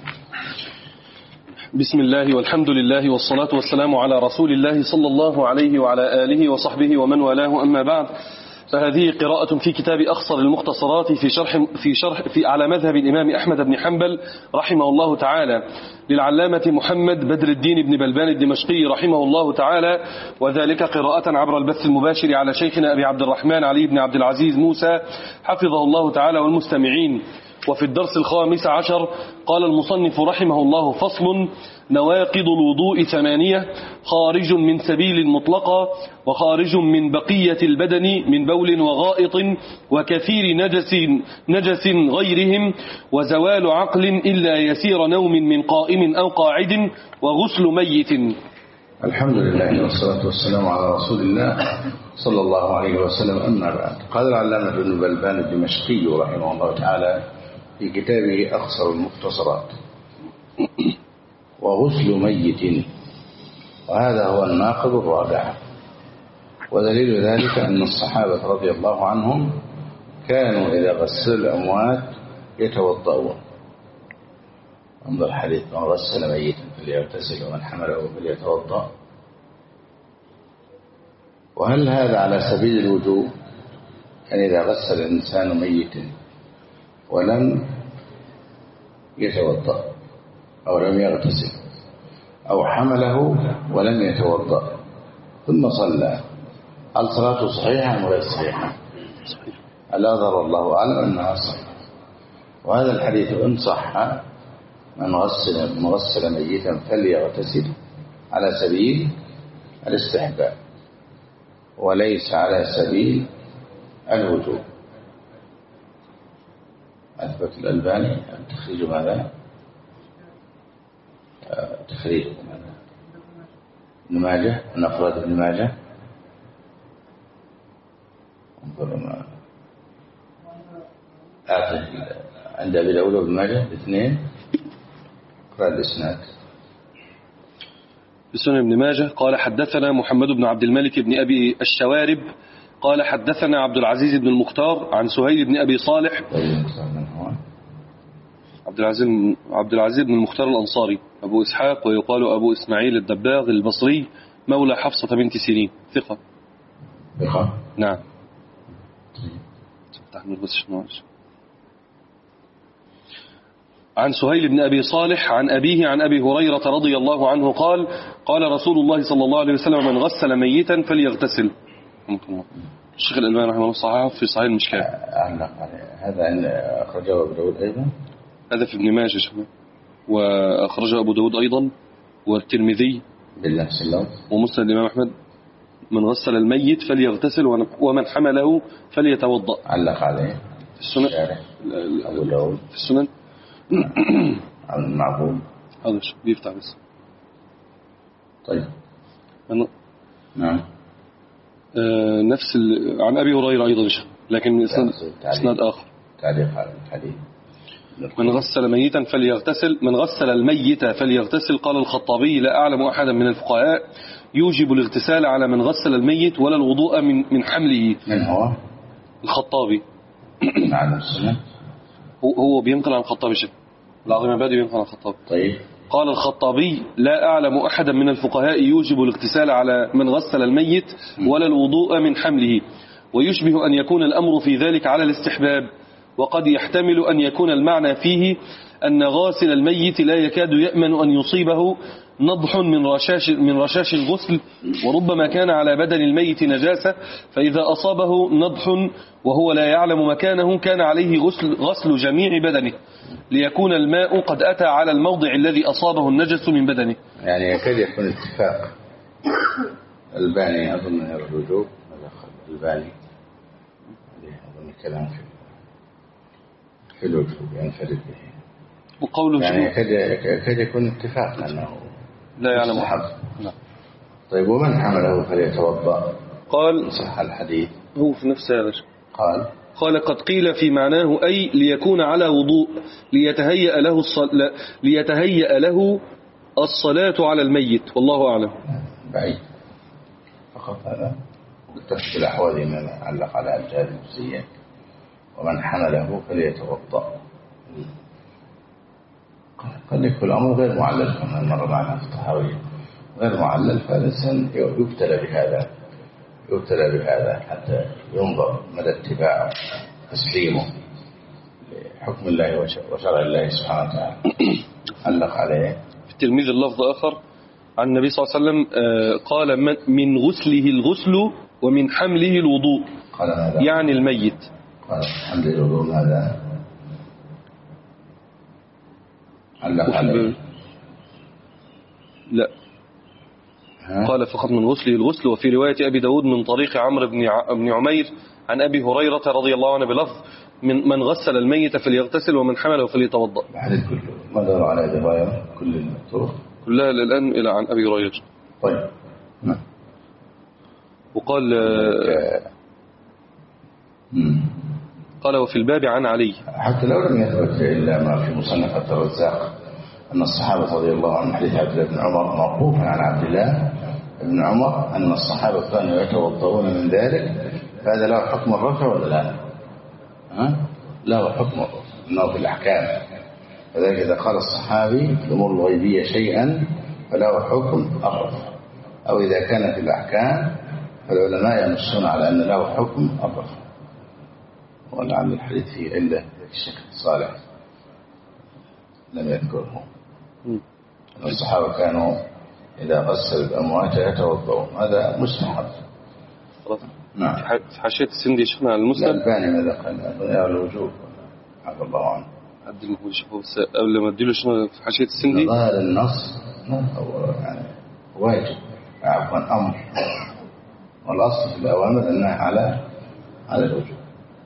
بسم الله والحمد لله والصلاة والسلام على رسول الله صلى الله عليه وعلى آله وصحبه ومن والاه، أما بعد، فهذه قراءة في كتاب أخصر المختصرات في على مذهب الإمام أحمد بن حنبل رحمه الله تعالى، للعلامة محمد بدر الدين بن بلبان الدمشقي رحمه الله تعالى، وذلك قراءة عبر البث المباشر على شيخنا أبي عبد الرحمن علي بن عبد العزيز موسى حفظه الله تعالى والمستمعين. وفي الدرس 15 قال المصنف رحمه الله: فصل: نواقض الوضوء 8: خارج من سبيل مطلقة، وخارج من بقية البدن من بول وغائط وكثير نجس غيرهم، وزوال عقل إلا يسير نوم من قائم أو قاعد، وغسل ميت. الحمد لله والصلاة والسلام على رسول الله صلى الله عليه وسلم. أما بعد، قال العلامة ابن بلبان الدمشقي رحمه الله تعالى في كتابه أقصر المختصرات: وغسل ميت، وهذا هو الناقض الرابع. ودليل ذلك أن الصحابة رضي الله عنهم كانوا إذا غسلوا الأموات يتوضؤون. انظر الحديث: من غسل ميتا فليغتسل ومن حمله فليتوضأ. وهل هذا على سبيل الوجوب؟ يعني إذا غسل الإنسان ميتا ولم يتوضأ أو لم يغتسل أو حمله ولم يتوضأ ثم صلى، هل صلاته صحيحة أم غير صحيحة؟ الأظهر الله أعلم أنها صحيحة. وهذا الحديث إن صح: من غسل ميتا فليغتسل، على سبيل الاستحباب وليس على سبيل الوجوب. أثبت الألباني تخريج ماذا؟ تخريج ماذا؟ ابن ماجه، من أفراد ابن ماجه. انظر ما عند أبي داود وابن ماجه الاثنين. اقرأ الإسناد. في سنن ابن ماجه قال: حدثنا محمد بن عبد الملك بن أبي الشوارب قال: حدثنا عبد العزيز بن المختار عن سهيل بن أبي صالح. عبد العزيز بن المختار الأنصاري أبو إسحاق، ويقال أبو إسماعيل الدباغ البصري، مولى حفصة بنت سيرين، ثقة. نعم. عن سهيل بن أبي صالح عن أبيه عن أبي هريرة رضي الله عنه قال: قال رسول الله صلى الله عليه وسلم: من غسل ميتا فليغتسل. الشيخ الألباني رحمه الله صححه في صحيح المشكاة. هذا أن أخرجه أبو داود أيضا. هذا في ابن ماجه، وأخرجه أبو داود أيضا والترمذي بالنفس اللفظ، ومسند الإمام أحمد: من غسل الميت فليغتسل ومن حمله فليتوضأ. علق عليه في السنن أبو داود في السنن عن المعبود. هذا بيفتح بس. طيب. نعم. نفس عن أبي هريرة أيضا، لكن إسناد آخر. تعليق على الحديث: من غسل ميتا فليغتسل، من غسل الميت فليغتسل. قال الخطابي: لا أعلم أحدا من الفقهاء يوجب الاغتسال على من غسل الميت ولا الوضوء من حمله. من هو؟ الخطابي. نعم. السنة هو بينقل عن الخطابي، شيء العظيم عبادي بينقل عن الخطابي. طيب. قال الخطابي: لا أعلم أحدا من الفقهاء يوجب الاغتسال على من غسل الميت ولا الوضوء من حمله، ويشبه أن يكون الأمر في ذلك على الاستحباب، وقد يحتمل أن يكون المعنى فيه أن غاسل الميت لا يكاد يأمن أن يصيبه نضح من رشاش الغسل، وربما كان على بدن الميت نجاسة، فإذا أصابه نضح وهو لا يعلم مكانه كان عليه غسل جميع بدنه، ليكون الماء قد أتى على الموضع الذي أصابه النجس من بدنه. يعني يكاد يكون اتفاق. الباني أظن أن الوجوب، الباني أظن الكلام في الوجوب ينفرد به، وقوله يعني يكاد يكون اتفاق أنه لا يعلم أحد. طيب، ومن حمله فليتوضأ؟ قال صح الحديث، هو في نفس هذا. قال قد قيل في معناه أي ليكون على وضوء ليتهيأ له الصلاة على الميت، والله أعلم. بعيد فقط هذا بالتفصيل الأحوال ما علق على الجهاد النفسية: ومن حمله فليتوضأ. قد يكون الأمر غير معلل كما مر معنا في الطحاوية، غير معلل، فالإنسان يبتلى بهذا حتى ينظر مدى اتباعه تسليمه لحكم الله وشرع الله سبحانه وتعالى. علق عليه في التلميذ اللفظ آخر عن النبي صلى الله عليه وسلم قال: من غسله الغسل ومن حمله الوضوء. قال ماذا؟ يعني الميت. قال حمله الوضوء ماذا؟ علق عليه لا قال فقط من غسله الغسل. وفي رواية أبي داود من طريق عمرو بن عمير عن أبي هريرة رضي الله عنه بلفظ من غسل الميت فليغتسل ومن حمله فليتوضأ. الحديث كله ما دار على أبي هريرة كل الطرق كلها الآن إلى عن أبي هريرة. طيب وقال قال وفي الباب عن علي. حتى لو لم يثبت إلا ما في مصنف عبد الرزاق أن الصحابة رضي الله عنهم حديث عبد الله بن عمر موقوفا عن عبد الله بن عمر أن الصحابة كانوا يتوضؤون من ذلك، فهذا له حكم الرفع ولا لا؟ له حكم الرفع أنه في الأحكام. فذلك إذا قال الصحابي في الأمور الغيبية شيئا فله حكم الرفع، أو إذا كان في الأحكام فالعلماء ينصون على أن له حكم الرفع. ولعل الحديث فيه علة الشيخ صالح لم يذكره. الصحابة كانوا إذا غسلوا الأموات يتوضؤون، هذا مستحب. نعم. في حاشية السندي شيخنا على المسند الباني ماذا قال؟ يا الوجوب عفى الله عنه. قبل ما اديله شيخنا في حاشية السندي ظاهر النص يعني واجب عفوا أمر، والأصل في الأوامر أنها على الوجوب،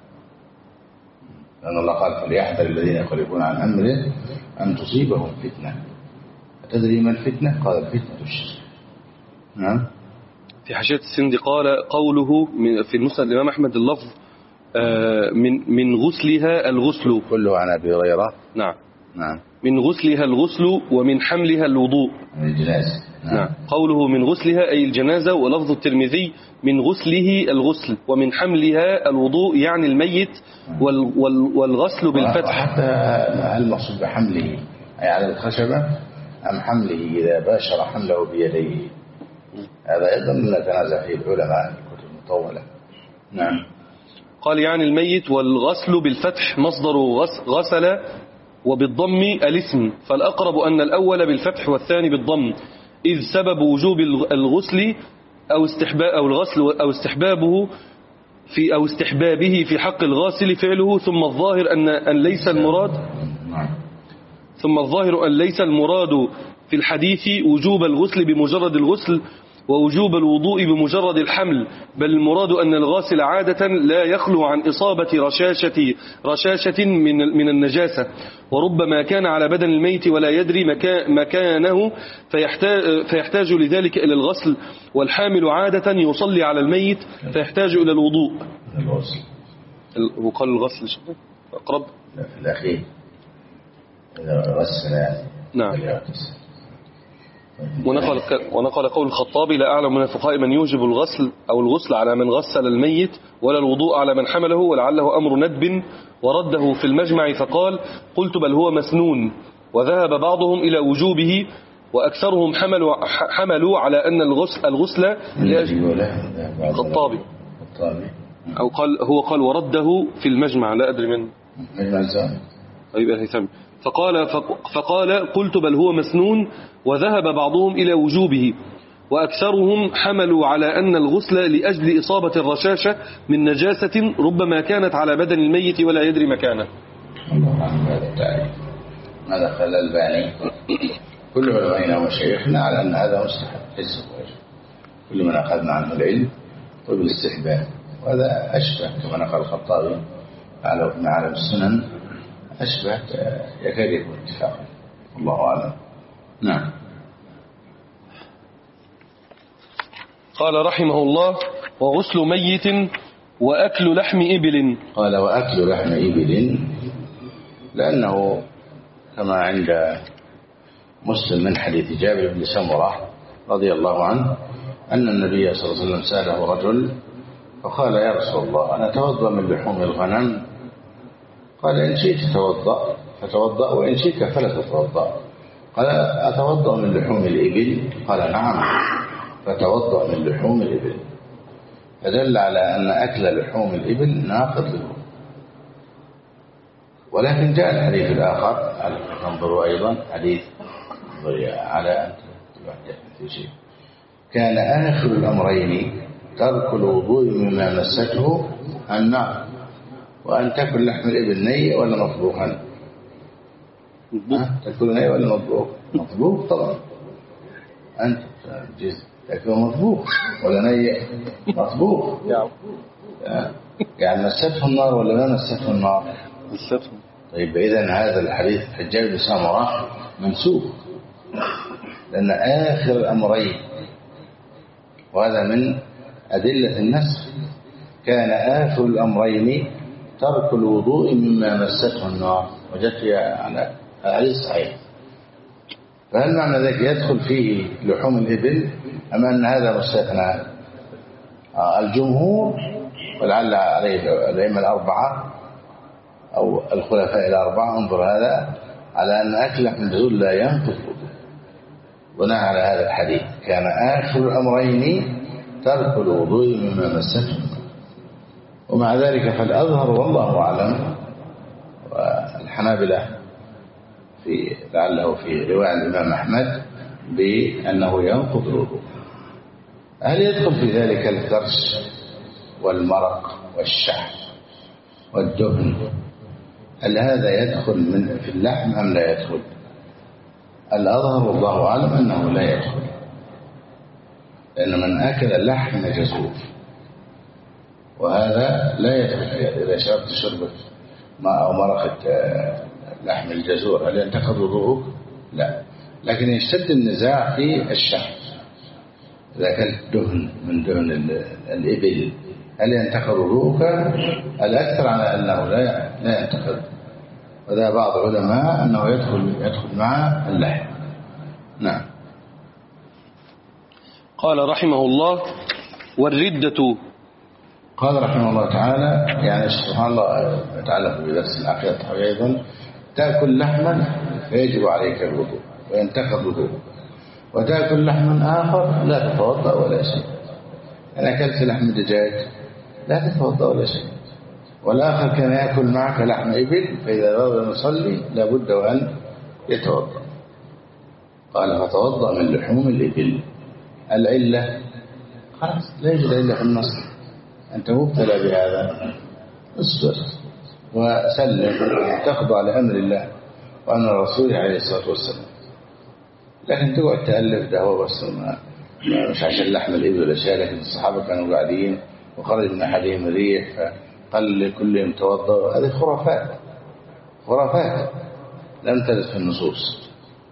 لأن الله قال فليحذر الذين يخالفون عن أمره أن تصيبهم فتنة. أتدري ما الفتنة؟ قال الفتنة الشرك. نعم. في حاشية السندي قال قوله في المسند الإمام أحمد اللفظ من غسلها الغسل كله عن أبي هريرة. نعم. من غسلها الغسل ومن حملها الوضوء. من الجنازة. نعم. قوله من غسلها أي الجنازة، ولفظ الترمذي من غسله الغسل ومن حملها الوضوء يعني الميت والغسل بالفتح. حتى المقصود بحمله أي على الخشبة أم حمله إذا باشر حمله بيديه، هذا أيضا لا تنازع فيه العلماء الكتب المطولة. نعم. قال يعني الميت، والغسل بالفتح مصدر غسل وبالضم الاسم، فالأقرب أن الأول بالفتح والثاني بالضم، إذ سبب وجوب الغسل أو الغسل أو استحبابه أو استحبابه في حق الغاسل فعله، ثم الظاهر أن ليس المراد في الحديث وجوب الغسل بمجرد الغسل ووجوب الوضوء بمجرد الحمل، بل المراد أن الغاسل عادة لا يخلو عن إصابة رشاشة من النجاسة، وربما كان على بدن الميت ولا يدري مكانه فيحتاج لذلك إلى الغسل، والحامل عادة يصلي على الميت فيحتاج إلى الوضوء. وقال الغسل شبه أقرب في الأخير إذا غسل. نعم. ونقل قول الخطابي لا أعلم من الفقهاء من يوجب الغسل على من غسل الميت ولا الوضوء على من حمله، ولعله أمر ندب، ورده في المجمع فقال قلت بل هو مسنون، وذهب بعضهم إلى وجوبه وأكثرهم حملوا على أن الغسل الخطابي أو قال ورده في المجمع لا أدري من الهيثمي فقال قلت بل هو مسنون، وذهب بعضهم إلى وجوبه وأكثرهم حملوا على أن الغسل لأجل إصابة الرشاشة من نجاسة ربما كانت على بدن الميت ولا يدري مكانه. الله عنه هذا التعريف. هذا خلى الباني كل علمائنا ومشايخنا على أن هذا مستحب ليس واجب، كل من أخذنا عنه العلم وبالاستحباب، وهذا أشبه كما نقل الخطابي على ابن عالم السنن أشبه يكاد يكون اتفاقا، الله أعلم. نعم. قال رحمه الله وغسل ميت وأكل لحم إبل. قال وأكل لحم إبل لأنه كما عند مسلم من حديث جابر بن سمرة رضي الله عنه أن النبي صلى الله عليه وسلم سأله رجل فقال يا رسول الله أنا أتوضأ من لحوم الغنم؟ قال إن شئت توضأ فتوضأ وإن شئت فلا تتوضأ. قال أتوضأ من لحوم الإبل؟ قال نعم فتوضأ من لحوم الإبل، فدل على أن أكل لحوم الإبل ناقض للوضوء. ولكن جاء الحديث الآخر تنظروا أيضا حديث على أن في شيء كان آخر الأمرين ترك الوضوء مما مسته النار، وأن تأكل لحم الإبل نيء ولا مطبوخا. تأكل ني ولا مطبوخ؟ مطبوخ طبعا. أنت تأكل مطبوخ ولا ني؟ مطبوخ. يعني مسته النار ولا ما مسته النار؟ مسته. طيب إذن هذا الحديث حجاج بن سمرة منسوخ، لأن آخر الأمرين، وهذا من أدلة النسخ، كان آخر الأمرين ترك الوضوء مما مسته النار. وجدت على الحديث صحيح. فهل معنى ذلك يدخل فيه لحوم الإبل أم أن هذا مستثنى؟ الجمهور ولعل عليه الأئمة الأربعة أو الخلفاء الأربعة، انظر هذا، على أن أكل لحم الجزور لا ينقض بناء على هذا الحديث. كان آخر الأمرين ترك الوضوء مما مسته. ومع ذلك فالأظهر والله أعلم، والحنابلة لعله في رواية الإمام أحمد بأنه ينقض الوضوء. هل يدخل في ذلك الكرش والمرق والشحم والدهن؟ هل هذا يدخل في اللحم أم لا يدخل؟ الأظهر والله أعلم أنه لا يدخل، لأن من أكل لحم جزور وهذا لا يدخل. إذا شربت شربة ماء أو مرقة لحم الجزور هل ينتقض وضوءك؟ لا. لكن يشتد النزاع في الشحم. إذا أكلت دهن من دهن الإبل هل ينتقض وضوءك؟ الأكثر على أنه لا ينتقض، وذا بعض العلماء أنه يدخل مع اللحم. نعم. قال رحمه الله: والردة. قال رحمه الله تعالى، يعني سبحان الله يتعلق بدرس العقيدة أيضا، تأكل لحما فيجب عليك الوضوء وينتقض وضوءك، وتأكل لحما آخر لا تتوضأ ولا شيء. أنا أكلت لحم دجاج لا تتوضأ ولا شيء، والآخر كان يأكل معك لحم إبل، فإذا أراد أن يصلي لابد وأن يتوضأ. قال: فتوضأ من لحوم الإبل. العلة خلاص لا يوجد إلا في النص، أنت مبتلى بهذا، اصبر وسلم، تخضع لأمر الله وأمر رسوله عليه الصلاة والسلام. لكن تقعد تألف ده هو بس مش عشان لحم الإبل ولا شيء، لكن الصحابة كانوا قاعدين وخرج من أحدهم الريح فقال لكلهم توضأ. هذه خرافات لم ترد في النصوص.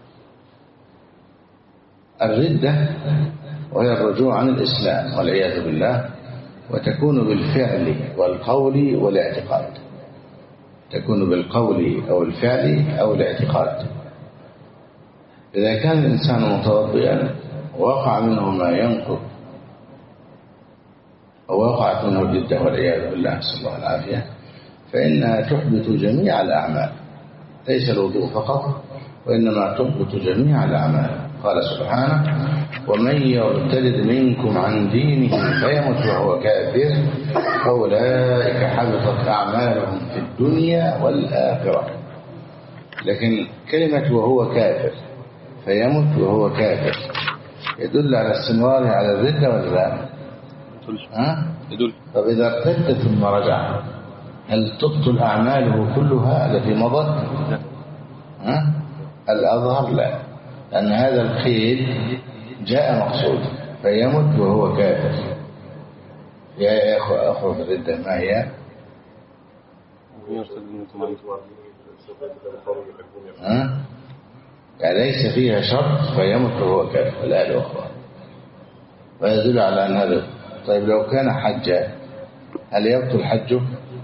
الردة وهي الرجوع عن الإسلام والعياذ بالله، وتكون بالفعل والقول والاعتقاد. تكون بالقول أو الفعل أو الاعتقاد. إذا كان الإنسان متوضئا ووقع منه ما ينقض أو وقعت منه الردة والعياذ بالله، نسأل الله العافية، فإنها تحبط جميع الأعمال، ليس الوضوء فقط، وإنما تحبط جميع الأعمال. قال سبحانه: ومن يرتد منكم عن دينه فيمت وهو كافر فأولئك حبطت أعمالهم في الدنيا والآخرة. لكن كلمة وهو كافر، فيمت وهو كافر، يدل على استمراره على الردة ولا لا؟ يدل. طب إذا ارتد ثم رجع هل تبطل أعماله كلها التي مضت؟ الأظهر لا، لأن هذا القيد جاء مقصود، فيمت وهو كافر. يا أخوة الردة ما هي؟ يعني ليس فيها شرط فيمت وهو كافر، لا الأخوة، ويدل على أن هذا. طيب لو كان حجا هل يبطل حجه؟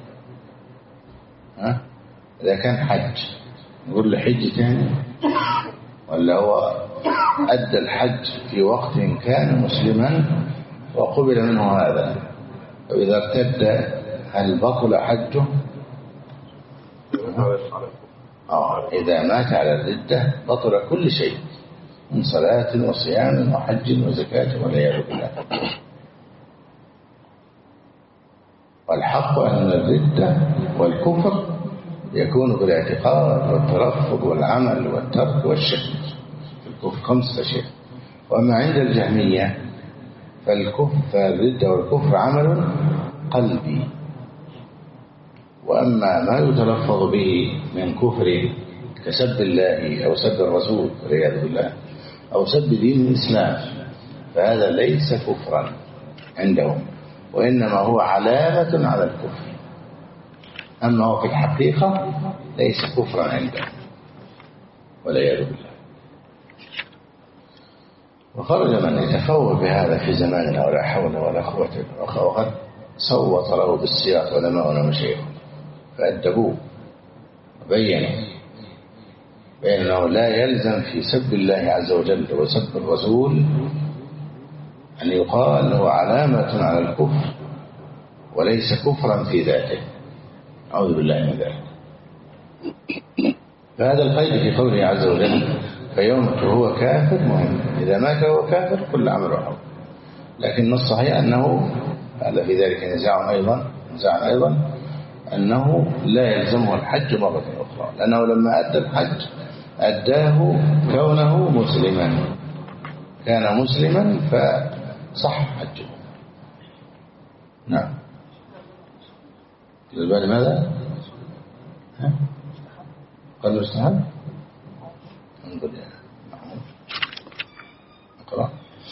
إذا كان حج نقول له حج ثاني، ولا هو أدى الحج في وقت كان مسلما وقبل منه هذا، وإذا ارتد هل بطل حجه؟ إذا مات على الردة بطل كل شيء من صلاة وصيام وحج وزكاة والعياذ بالله. والحق أن الردة والكفر يكون بالاعتقاد والترفض والعمل والترك والشك. الكفر 5 أشياء. وأما عند الجهمية فالردة والكفر عمل قلبي، وأما ما يتلفظ به من كفر كسب الله أو سب الرسول والعياذ بالله أو سب دين الإسلام، فهذا ليس كفرا عندهم، وإنما هو علامة على الكفر. أما هو في الحقيقة ليس كفرا عندهم والعياذ بالله. وخرج من يتفوه بهذا في زماننا ولا حول ولا قوة إلا بالله، وقد صوت له بالسياط علماؤنا ومشايخ فأدبوه وبينوا بأنه لا يلزم في سب الله عز وجل وسب الرسول أن يقال له علامة على الكفر وليس كفرا في ذاته. أعوذ بالله من ذلك. فهذا القيد في قوله عز وجل فيومك هو كافر مهم، إذا مات هو كافر كل عمل حول. لكن الصحيح أنه هذا في ذلك نزاع أيضا أنه لا يلزمه الحج مرة أخرى، لأنه لما أدى الحج أداه كونه مسلما، كان مسلما فصح حجه. نعم. البال ماذا؟ قال مستحب؟ انظر يا محمود اقرأ.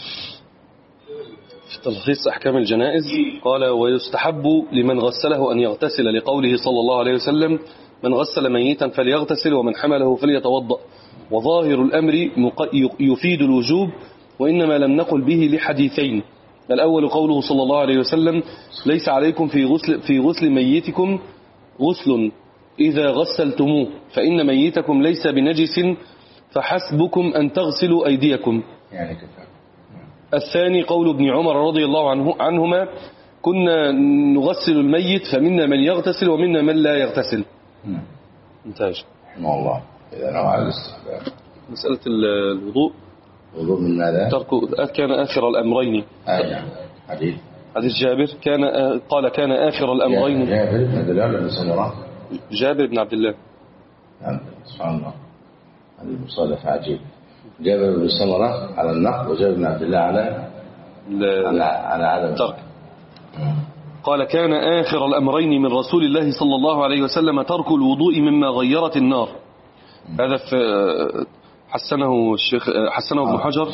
في تلخيص أحكام الجنائز قال ويستحب لمن غسله أن يغتسل لقوله صلى الله عليه وسلم من غسل ميتا فليغتسل ومن حمله فليتوضأ. وظاهر الأمر يفيد الوجوب، وإنما لم نقل به لحديثين. الأول قوله صلى الله عليه وسلم ليس عليكم في غسل ميتكم غسل إذا غسلتموه فإن ميتكم ليس بنجس فحسبكم أن تغسلوا أيديكم. يعني كفاية. الثاني قول ابن عمر رضي الله عنهما كنا نغسل الميت فمنا من يغتسل ومنا من لا يغتسل. انتهى رحمه الله. إذا نوع على الاستحباب. مسألة الوضوء وضوء من ماذا؟ كان آخر الأمرين. حديث جابر كان آخر الأمرين. جابر بن عبد الله بن سمرة. جابر بن عبد الله. سبحان الله. هذه المصادفة عجيب. جابر بن سمرة على النقل وجابر بن عبد الله على عدم الترك. قال كان آخر الأمرين من رسول الله صلى الله عليه وسلم ترك الوضوء مما غيرت النار. هذا حسنه الشيخ ابن حجر.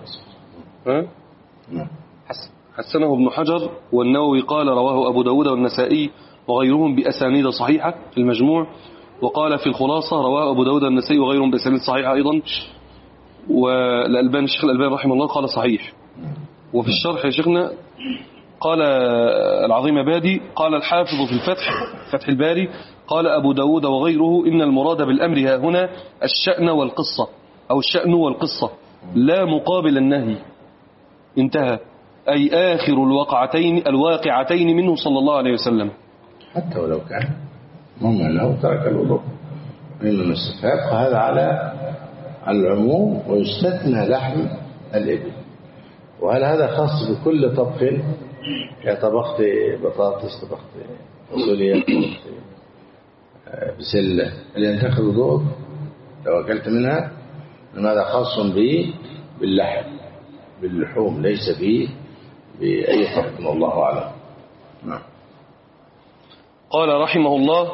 حسنه ابن حجر والنووي قال رواه أبو داود والنسائي وغيرهم بأسانيد صحيحة في المجموع، وقال في الخلاصة رواه أبو داود والنسائي وغيرهم بأسانيد صحيحة أيضا. والألباني الشيخ الألباني رحمه الله قال صحيح. وفي الشرح يا شيخنا قال العظيم بادي قال الحافظ في فتح الباري قال أبو داود وغيره إن المراد بالأمر ها هنا الشأن والقصة أو الشأن والقصة لا مقابل النهي. انتهى. أي آخر الواقعتين منه صلى الله عليه وسلم. حتى ولو كان مما أنه ترك الوضوء من الاستحباب، هذا على العموم، ويستثنى لحم الإبل. وهل هذا خاص بكل طبخ كطبخت بطاطس، طبخت فاصوليا، طبخت بسلة، اللي ينتقل وضوء لو أكلت منها؟ هذا خاص باللحم باللحوم، ليس بأي طبخ، والله أعلم. نعم. قال رحمه الله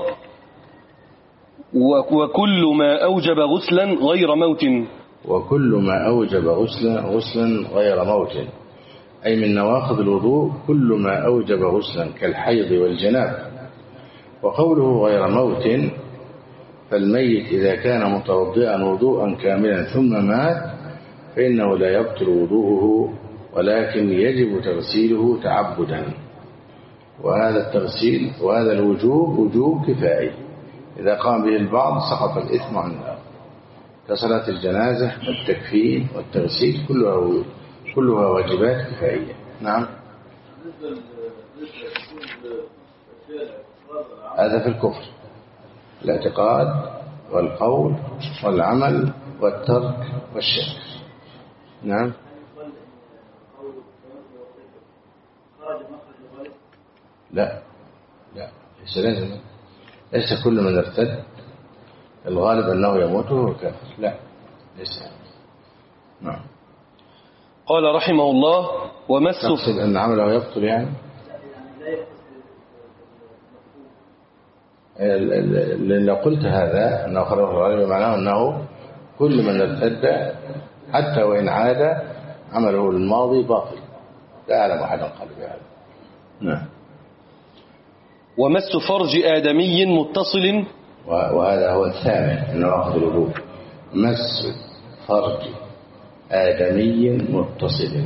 وكل ما أوجب غسلا غير موت. وكل ما أوجب غسلا غير موت، أي من نواقض الوضوء كل ما أوجب غسلا كالحيض والجناب. وقوله غير موت فالميت إذا كان متوضئا وضوءا كاملا ثم مات فإنه لا يبطل وضوءه، ولكن يجب تغسيله تعبدا. وهذا التغسيل وهذا الوجوب وجوب كفائي، إذا قام به البعض سقط الإثم عن الآخر، كصلاة الجنازة والتكفين والتغسيل كلها واجبات كفائية. نعم. هذا في الكفر، الاعتقاد والقول والعمل والترك والشرك. نعم. لا ليس كل من ارتد الغالب أنه يموت وهو كافر، لا ليس. نعم. قال رحمه الله ومس. أن عمله يبطل يعني. لو قلت هذا أنه خرج الغالب معناه أنه كل من ارتد حتى وإن عاد عمله الماضي باطل، لا أعلم أحدا قال بهذا. نعم. ومس فرج آدمي متصل، وهذا هو الثامن أنه أخذ الوضوء، مس فرج آدمي متصل،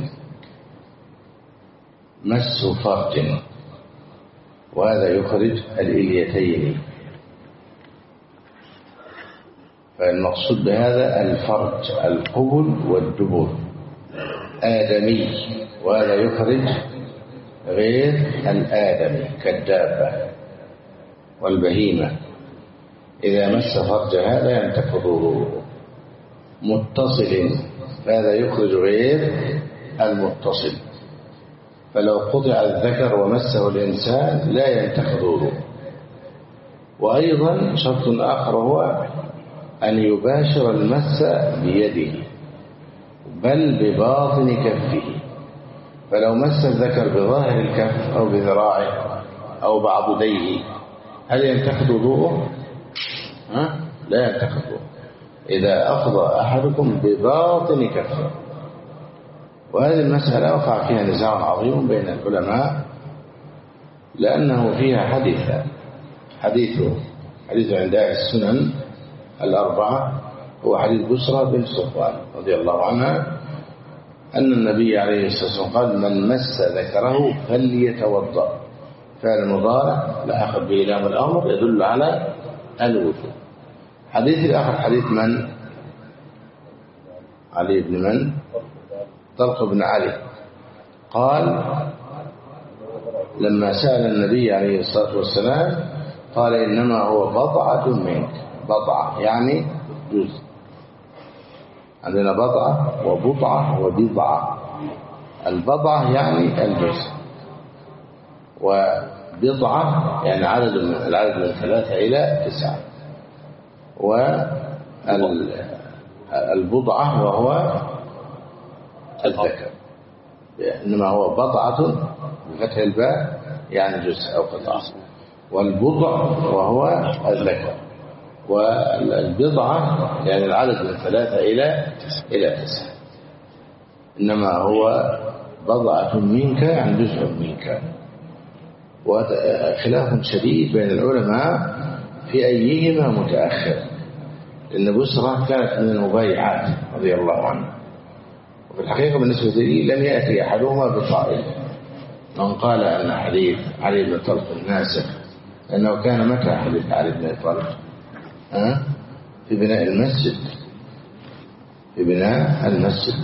مس فرج، وهذا يخرج الإليتين، فالمقصود بهذا الفرج القبل والدبر، آدمي، وهذا يخرج غير الآدمي كالدابة والبهيمة، إذا مس فرج هذا ينتقض وضوءه. متصل، فهذا يخرج غير المتصل، فلو قطع الذكر ومسه الإنسان لا ينتقض وضوءه. وأيضا شرط آخر هو أن يباشر المس بيده بل بباطن كفه، فلو مس الذكر بظاهر الكف أو بذراعه أو بعضديه هل ينتقض وضوءه؟ لا ينتقض وضوءه إذا أفضى أحدكم بباطن كفه. وهذه المسألة وقع فيها نزاع عظيم بين العلماء، لأنه فيها حديث عند السنن الأربعة، هو حديث بسرى بنت صفوان رضي الله عنها أن النبي عليه الصلاة والسلام قال: من مس ذكره فليتوضأ. فعل مضارع لاحق به لام الأمر يدل على الوضوء. حديث الآخر حديث من؟ علي بن من؟ طلق بن علي، قال لما سأل النبي عليه الصلاة والسلام قال: إنما هو بضعة منك. بضعة يعني جزء، عندنا بضعة وبضعة وبضعة. البضعة يعني الجزء، وبضعة يعني العدد من 3 إلى 9، والبضعة وهو الذكر. إنما هو بضعة بفتح الباء يعني جزء أو قطعة، والبضع وهو الذكر، والبضعة يعني العدد من 3 إلى 9. إنما هو بضعة منك يعني جزء منك. وخلاف شديد بين العلماء في أيهما متأخر، لأن بسرى كانت من المبايعات رضي الله عنه، وفي الحقيقة بالنسبة لي لم يأتي أحدهما بطائل. من قال أن حديث علي بن طلق الناسخ، لأنه كان متى حديث علي بن طلق؟ في بناء المسجد،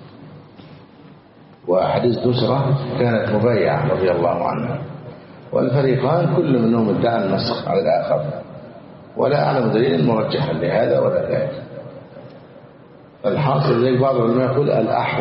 وحديث بسرى كانت مبايعة رضي الله عنها، والفريقان كل منهم ادعى النسخ على الآخر، ولا أعلم دليلا مرجحا لهذا ولا ذاك. فالحاصل ذلك بعض العلماء يقول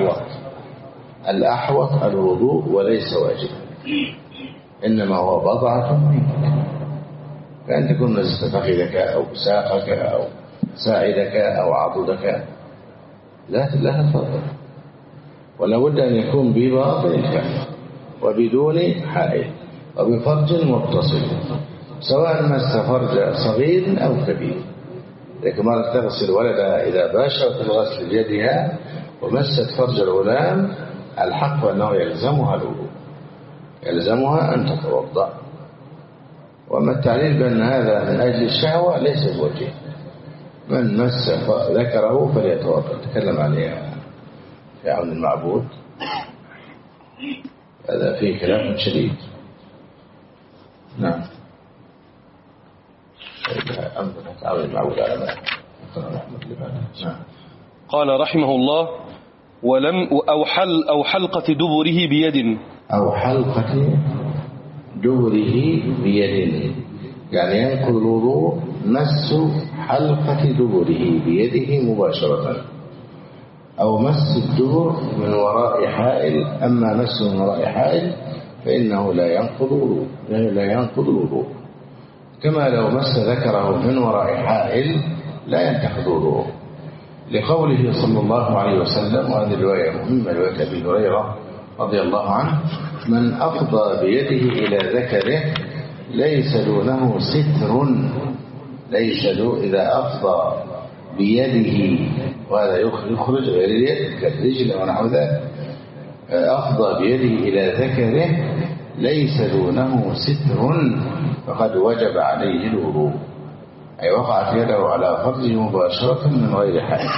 الأحوط الوضوء وليس واجبا، إنما هو بضعة منك، كأن تكون نزلت فخذك أو ساقك أو ساعدك أو عضدك، لا تفضل، ولا بد أن يكون بباطن الكف وبدون حائل وبفرج متصل، سواء مس فرج صغير أو كبير. لكن ما تغسل ولدها إذا باشرت الغسل بيدها ومست فرج الغلام، الحق أنه يلزمها الوضوء، يلزمها أن تتوضأ. وما التعليل بأن هذا من أجل الشهوة ليس بوجه. من مس ذكره فليتوضأ، تكلم عليها في عون المعبود، هذا فيه كلام شديد. نعم. عون المعبود على ما قال رحمه الله: أو حلقة دبره بيد، أو حلقة دبره بيد، يعني ينقض الوضوء مس حلقة دبره بيده مباشرة، أو مس الدبر من وراء حائل. أما مس من وراء حائل فإنه لا ينقض الوضوء، كما لو مس ذكره من وراء حائل لا ينتقض وضوءه، لقوله صلى الله عليه وسلم، وهذه الرواية مهمة، رواية أبي هريرة رضي الله عنه: من أفضى بيده إلى ذكره ليس دونه ستر، إذا أفضى بيده، وهذا يخرج غير اليد كالرجل ونحو ذلك، أفضى بيده إلى ذكره ليس دونه ستر فقد وجب عليه الوضوء، أي وقعت يده على فرجه مباشرة من غير حاجة.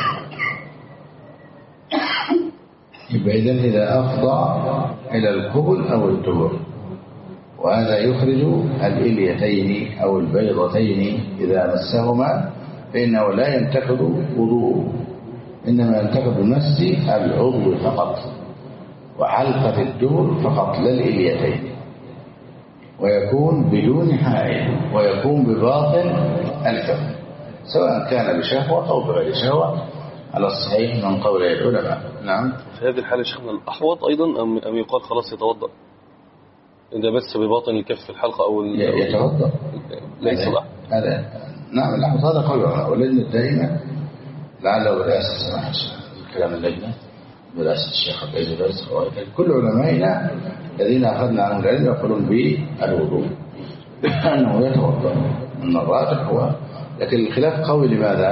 يبقى إذن إذا أفضى إلى القبل أو الدبر، وهذا يخرج الإليتين أو البيضتين إذا مسهما، فإنه لا ينتقض وضوءه، إنما ينتقض مس العضو فقط، وحلقة الدبر فقط لا الإليتين، ويكون بدون حائل، ويكون بباطن الكف، سواء كان بشهوة أو بغير شهوة، على الصحيح من قول العلماء. نعم. في هذه الحالة شيخنا الأحوط أيضا أم يقال خلاص يتوضأ إذا بس بباطن الكف في الحلقة أو يتوضأ؟ ليس هذا نعم الأحوط، هذا قول العلماء، واللجنة الدائمة لعله برئاسة سماحة الكلام اللجنة برئاسة الشيخ عبد العزيز الباز، كل علمائنا الذين أخذنا عنهم العلم يقولون بالوضوء أنه يتوضأ من الراجح هو، لكن الخلاف قوي.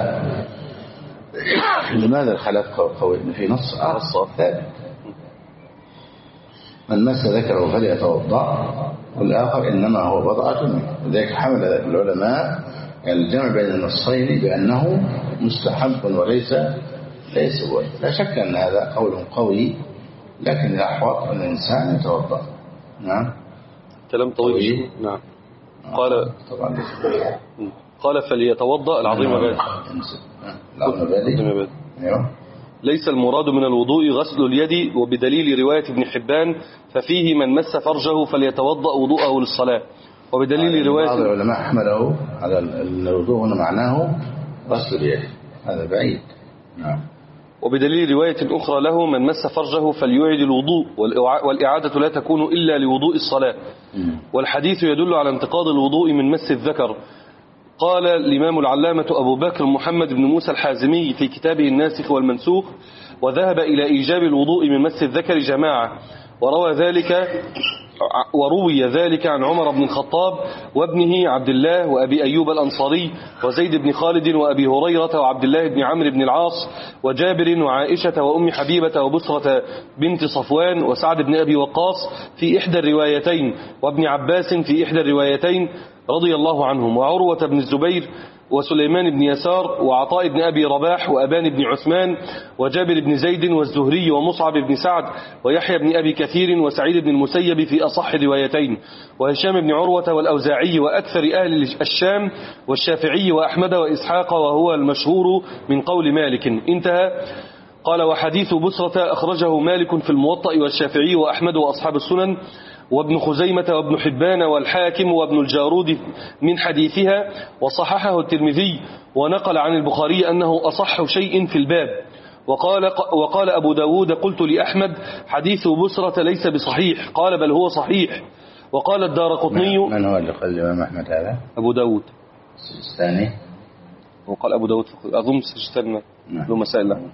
لماذا الخلاف قوي؟ في نص ثابت: من مس ذكره فليتوضأ، والآخر إنما هو بضعة منه. لذلك حمل العلماء الجمع بين النصين بأنه مستحب وليس واجب. لا شك أن هذا قول قوي، لكن الأحوط أن الإنسان يتوضأ. نعم. كلام طويل. نعم. قال فليتوضأ العظيم بادئ. ليس المراد من الوضوء غسل اليد، وبدليل رواية ابن حبان ففيه من مس فرجه فليتوضأ وضوءه للصلاة، وبدليل رواية بعض العلماء حمله على الوضوء هنا معناه غسل اليد، هذا بعيد. نعم. وبدليل رواية أخرى له من مس فرجه فليعيد الوضوء، والإعادة لا تكون إلا لوضوء الصلاة، والحديث يدل على انتقاض الوضوء من مس الذكر. قال الإمام العلامة أبو بكر محمد بن موسى الحازمي في كتابه الناسخ والمنسوخ: وذهب إلى إيجاب الوضوء من مس الذكر جماعة، وروي ذلك عن عمر بن الخطاب وابنه عبد الله وأبي أيوب الأنصاري وزيد بن خالد وأبي هريرة وعبد الله بن عمرو بن العاص وجابر وعائشة وأم حبيبة وبسرة بنت صفوان وسعد بن أبي وقاص في إحدى الروايتين، وابن عباس في إحدى الروايتين رضي الله عنهم، وعروة بن الزبير وسليمان بن يسار وعطاء بن أبي رباح وأبان بن عثمان وجابر بن زيد والزهري ومصعب بن سعد ويحيى بن أبي كثير وسعيد بن المسيب في أصح الروايتين، وهشام بن عروة والأوزاعي وأكثر أهل الشام والشافعي وأحمد وإسحاق، وهو المشهور من قول مالك. انتهى. قال: وحديث بسرة أخرجه مالك في الموطأ والشافعي وأحمد وأصحاب السنن وابن خزيمة وابن حبان والحاكم وابن الجارود من حديثها، وصححه الترمذي، ونقل عن البخاري أنه أصح شيء في الباب. وقال أبو داود: قلت لأحمد: حديث بسرة ليس بصحيح، قال: بل هو صحيح. وقال الدارقطني: من هو اللي قال الإمام أحمد هذا؟ أبو داود السجستاني. وقال أبو داود أظن السجستاني له مسائل له.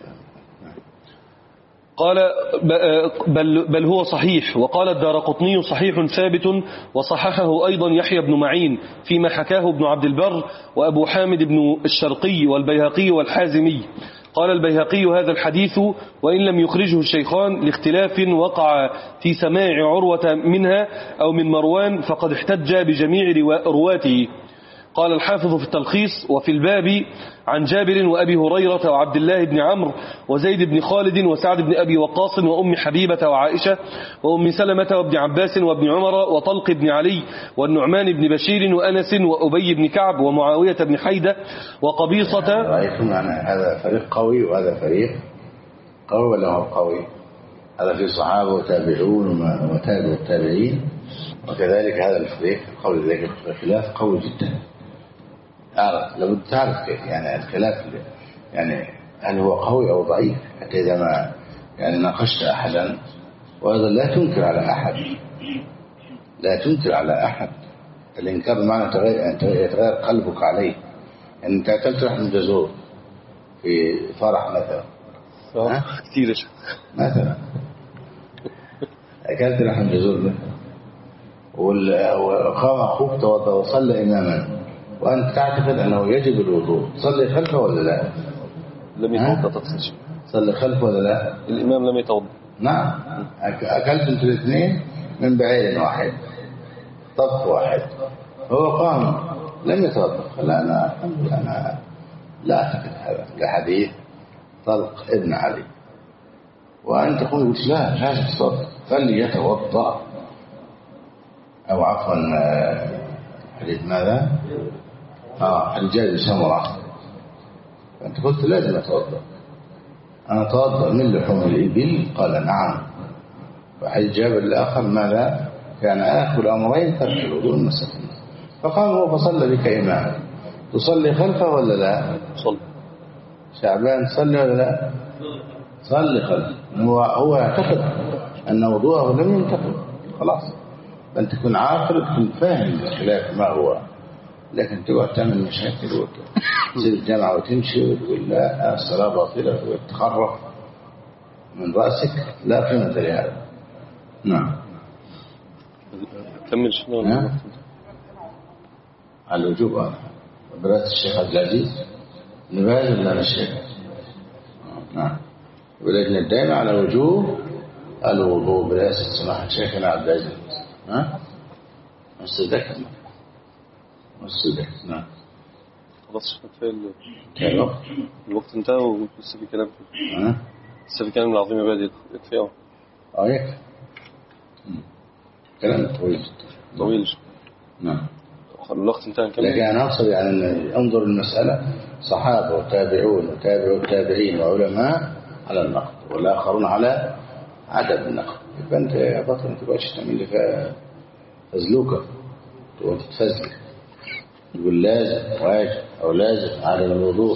قال: بل هو صحيح. وقال الدارقطني: صحيح ثابت. وصححه أيضا يحيى بن معين فيما حكاه ابن عبد البر وأبو حامد بن الشرقي والبيهقي والحازمي. قال البيهقي: هذا الحديث وإن لم يخرجه الشيخان لاختلاف وقع في سماع عروة منها أو من مروان، فقد احتج بجميع رواته. قال الحافظ في التلخيص: وفي الباب عن جابر وأبي هريرة وعبد الله بن عمرو وزيد بن خالد وسعد بن أبي وقاص وأم حبيبة وعائشة وأم سلمة وابن عباس وابن عمر وطلق بن علي والنعمان بن بشير وأنس وأبي بن كعب ومعاوية بن حيدة وقبيصة. رأيتم يعني هذا فريق قوي وهذا فريق قوي ولا هو قوي؟ هذا في صحابة وتابعون وتابعوا التابعين، وكذلك هذا الفريق قوي. ذلك الخلاف قوي جدا. لابد تعرف كيف يعني الخلاف، يعني هل هو قوي أو ضعيف، حتى إذا ما يعني ناقشت أحدا، وأيضا لا تنكر على أحد. الإنكار بمعنى يتغير قلبك عليه. يعني أنت أكلت لحم جزور في فرح مثلا، كثير مثلا أكلت لحم جزور مثلا وقام أخوك توضأ وصلى إماما وأنت تعتقد أنه يجب الوضوء، تصلي خلفه ولا لا؟ لم يتوضأ تقصد؟ صلي خلفه ولا لا؟ الإمام لم يتوضأ. نعم. أكلت أنتوا الاثنين من بعير واحد، طبق واحد، هو قام لم يتوضأ. لا، أنا لا أعتقد هذا لحديث طلق ابن علي، وأنت تقول لا هذا الصوت فليتوضأ، أو عفوا حديث ماذا؟ حديث جابر بن سمرة، فأنت قلت لازم أتوضأ. أنا أتوضأ من لحوم الإبل؟ قال نعم. وحديث جابر الآخر ماذا؟ كان آخر الأمرين ترك الوضوء المسافة. فقام هو فصلى بك إمام، تصلي خلفه ولا لا؟ صلي. شعبان تصلي ولا لا؟ صلي خلفه. هو يعتقد أن وضوءه لم ينتقل، خلاص. فأنت تكون عاقل، تكون فاهم الخلاف ما هو، لكن تقعد تعمل مشاكل وتصير الجامعة وتمشي وتقول لا الصلاة باطلة وتخرف من رأسك، لا قيمة لهذا. نعم. كمل شنو على الوجوب. برات الشيخ عبد العزيز نباز ولا أنا الشيخ؟ نعم. ولكن الدائما على وجوب الوضوء برئاسة سماحة شيخنا عبد العزيز. مستدك. نعم. خلاص كفاية الوقت انتهى ولسه في كلام. لسه في كلام العظيم بادئ يكفيه. يكفي. كلام طويل. نعم. الوقت انتهى. لكن أنا أقصد يعني أن انظر المسألة صحابة وتابعون وتابعوا التابعين وعلماء على النقد والآخرون على عدم النقد. يبقى أنت يا بطل ما تبقاش تعمل لي فزلوكة وأنت تفزلك تقول لازم واجب أو لازم على الوضوء.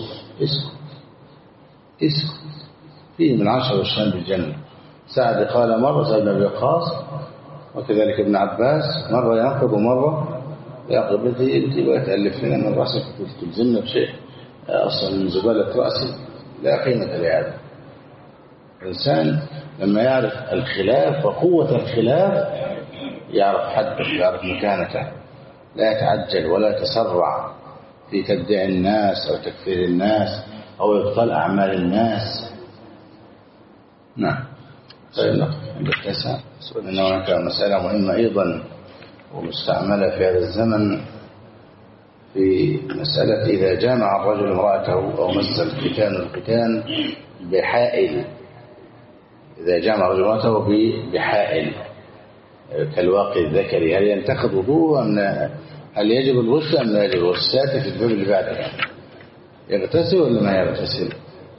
اسكت. فيه من 10 والشام بالجنة. سعد قال مرة، سعد بن أبي وقاص، وكذلك ابن عباس، مرة ينقض ومرة يعقب. انت بقى تألف لنا من رأسك تلزمنا بشيء أصلا من زبالة رأسي، لا قيمة لهذا. الإنسان لما يعرف الخلاف وقوة الخلاف يعرف حده، يعرف مكانته، لا يتعجل ولا يتسرع في تبديع الناس أو تكفير الناس أو إبطال أعمال الناس. نعم. طيب نقف التاسع، إن هناك مسألة مهمة أيضا ومستعملة في هذا الزمن، في مسألة إذا جامع الرجل امرأته أو مس الختان بحائل. إذا جامع الرجل امرأته بحائل كالواقي الذكري، هل ينتقض وضوءه أم لا؟ هل يجب الغسل أم لا يجب الغسل؟ ساتي في الباب اللي بعده يغتسل ولا ما يغتسل؟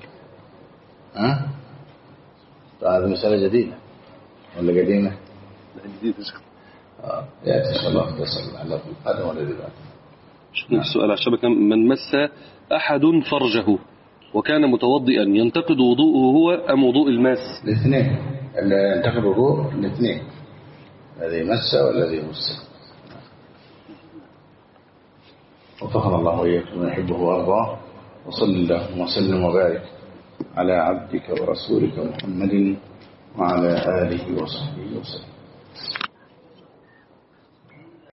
هذه مسألة جديدة ولا قديمة؟ جديدة. يأتي إن شاء الله اغتسل على القدم ولا ذي بعد. السؤال على الشبكة: من مس أحد فرجه وكان متوضئا ينتقد وضوءه هو أم وضوء الماس؟ الاثنين. اللي ينتقد وضوء الاثنين، الذي مس والذي مس. وفقنا الله وإياكم ونحبه وأرضاه، وصل اللهم وسلم وبارك على عبدك ورسولك محمد وعلى آله وصحبه وسلم.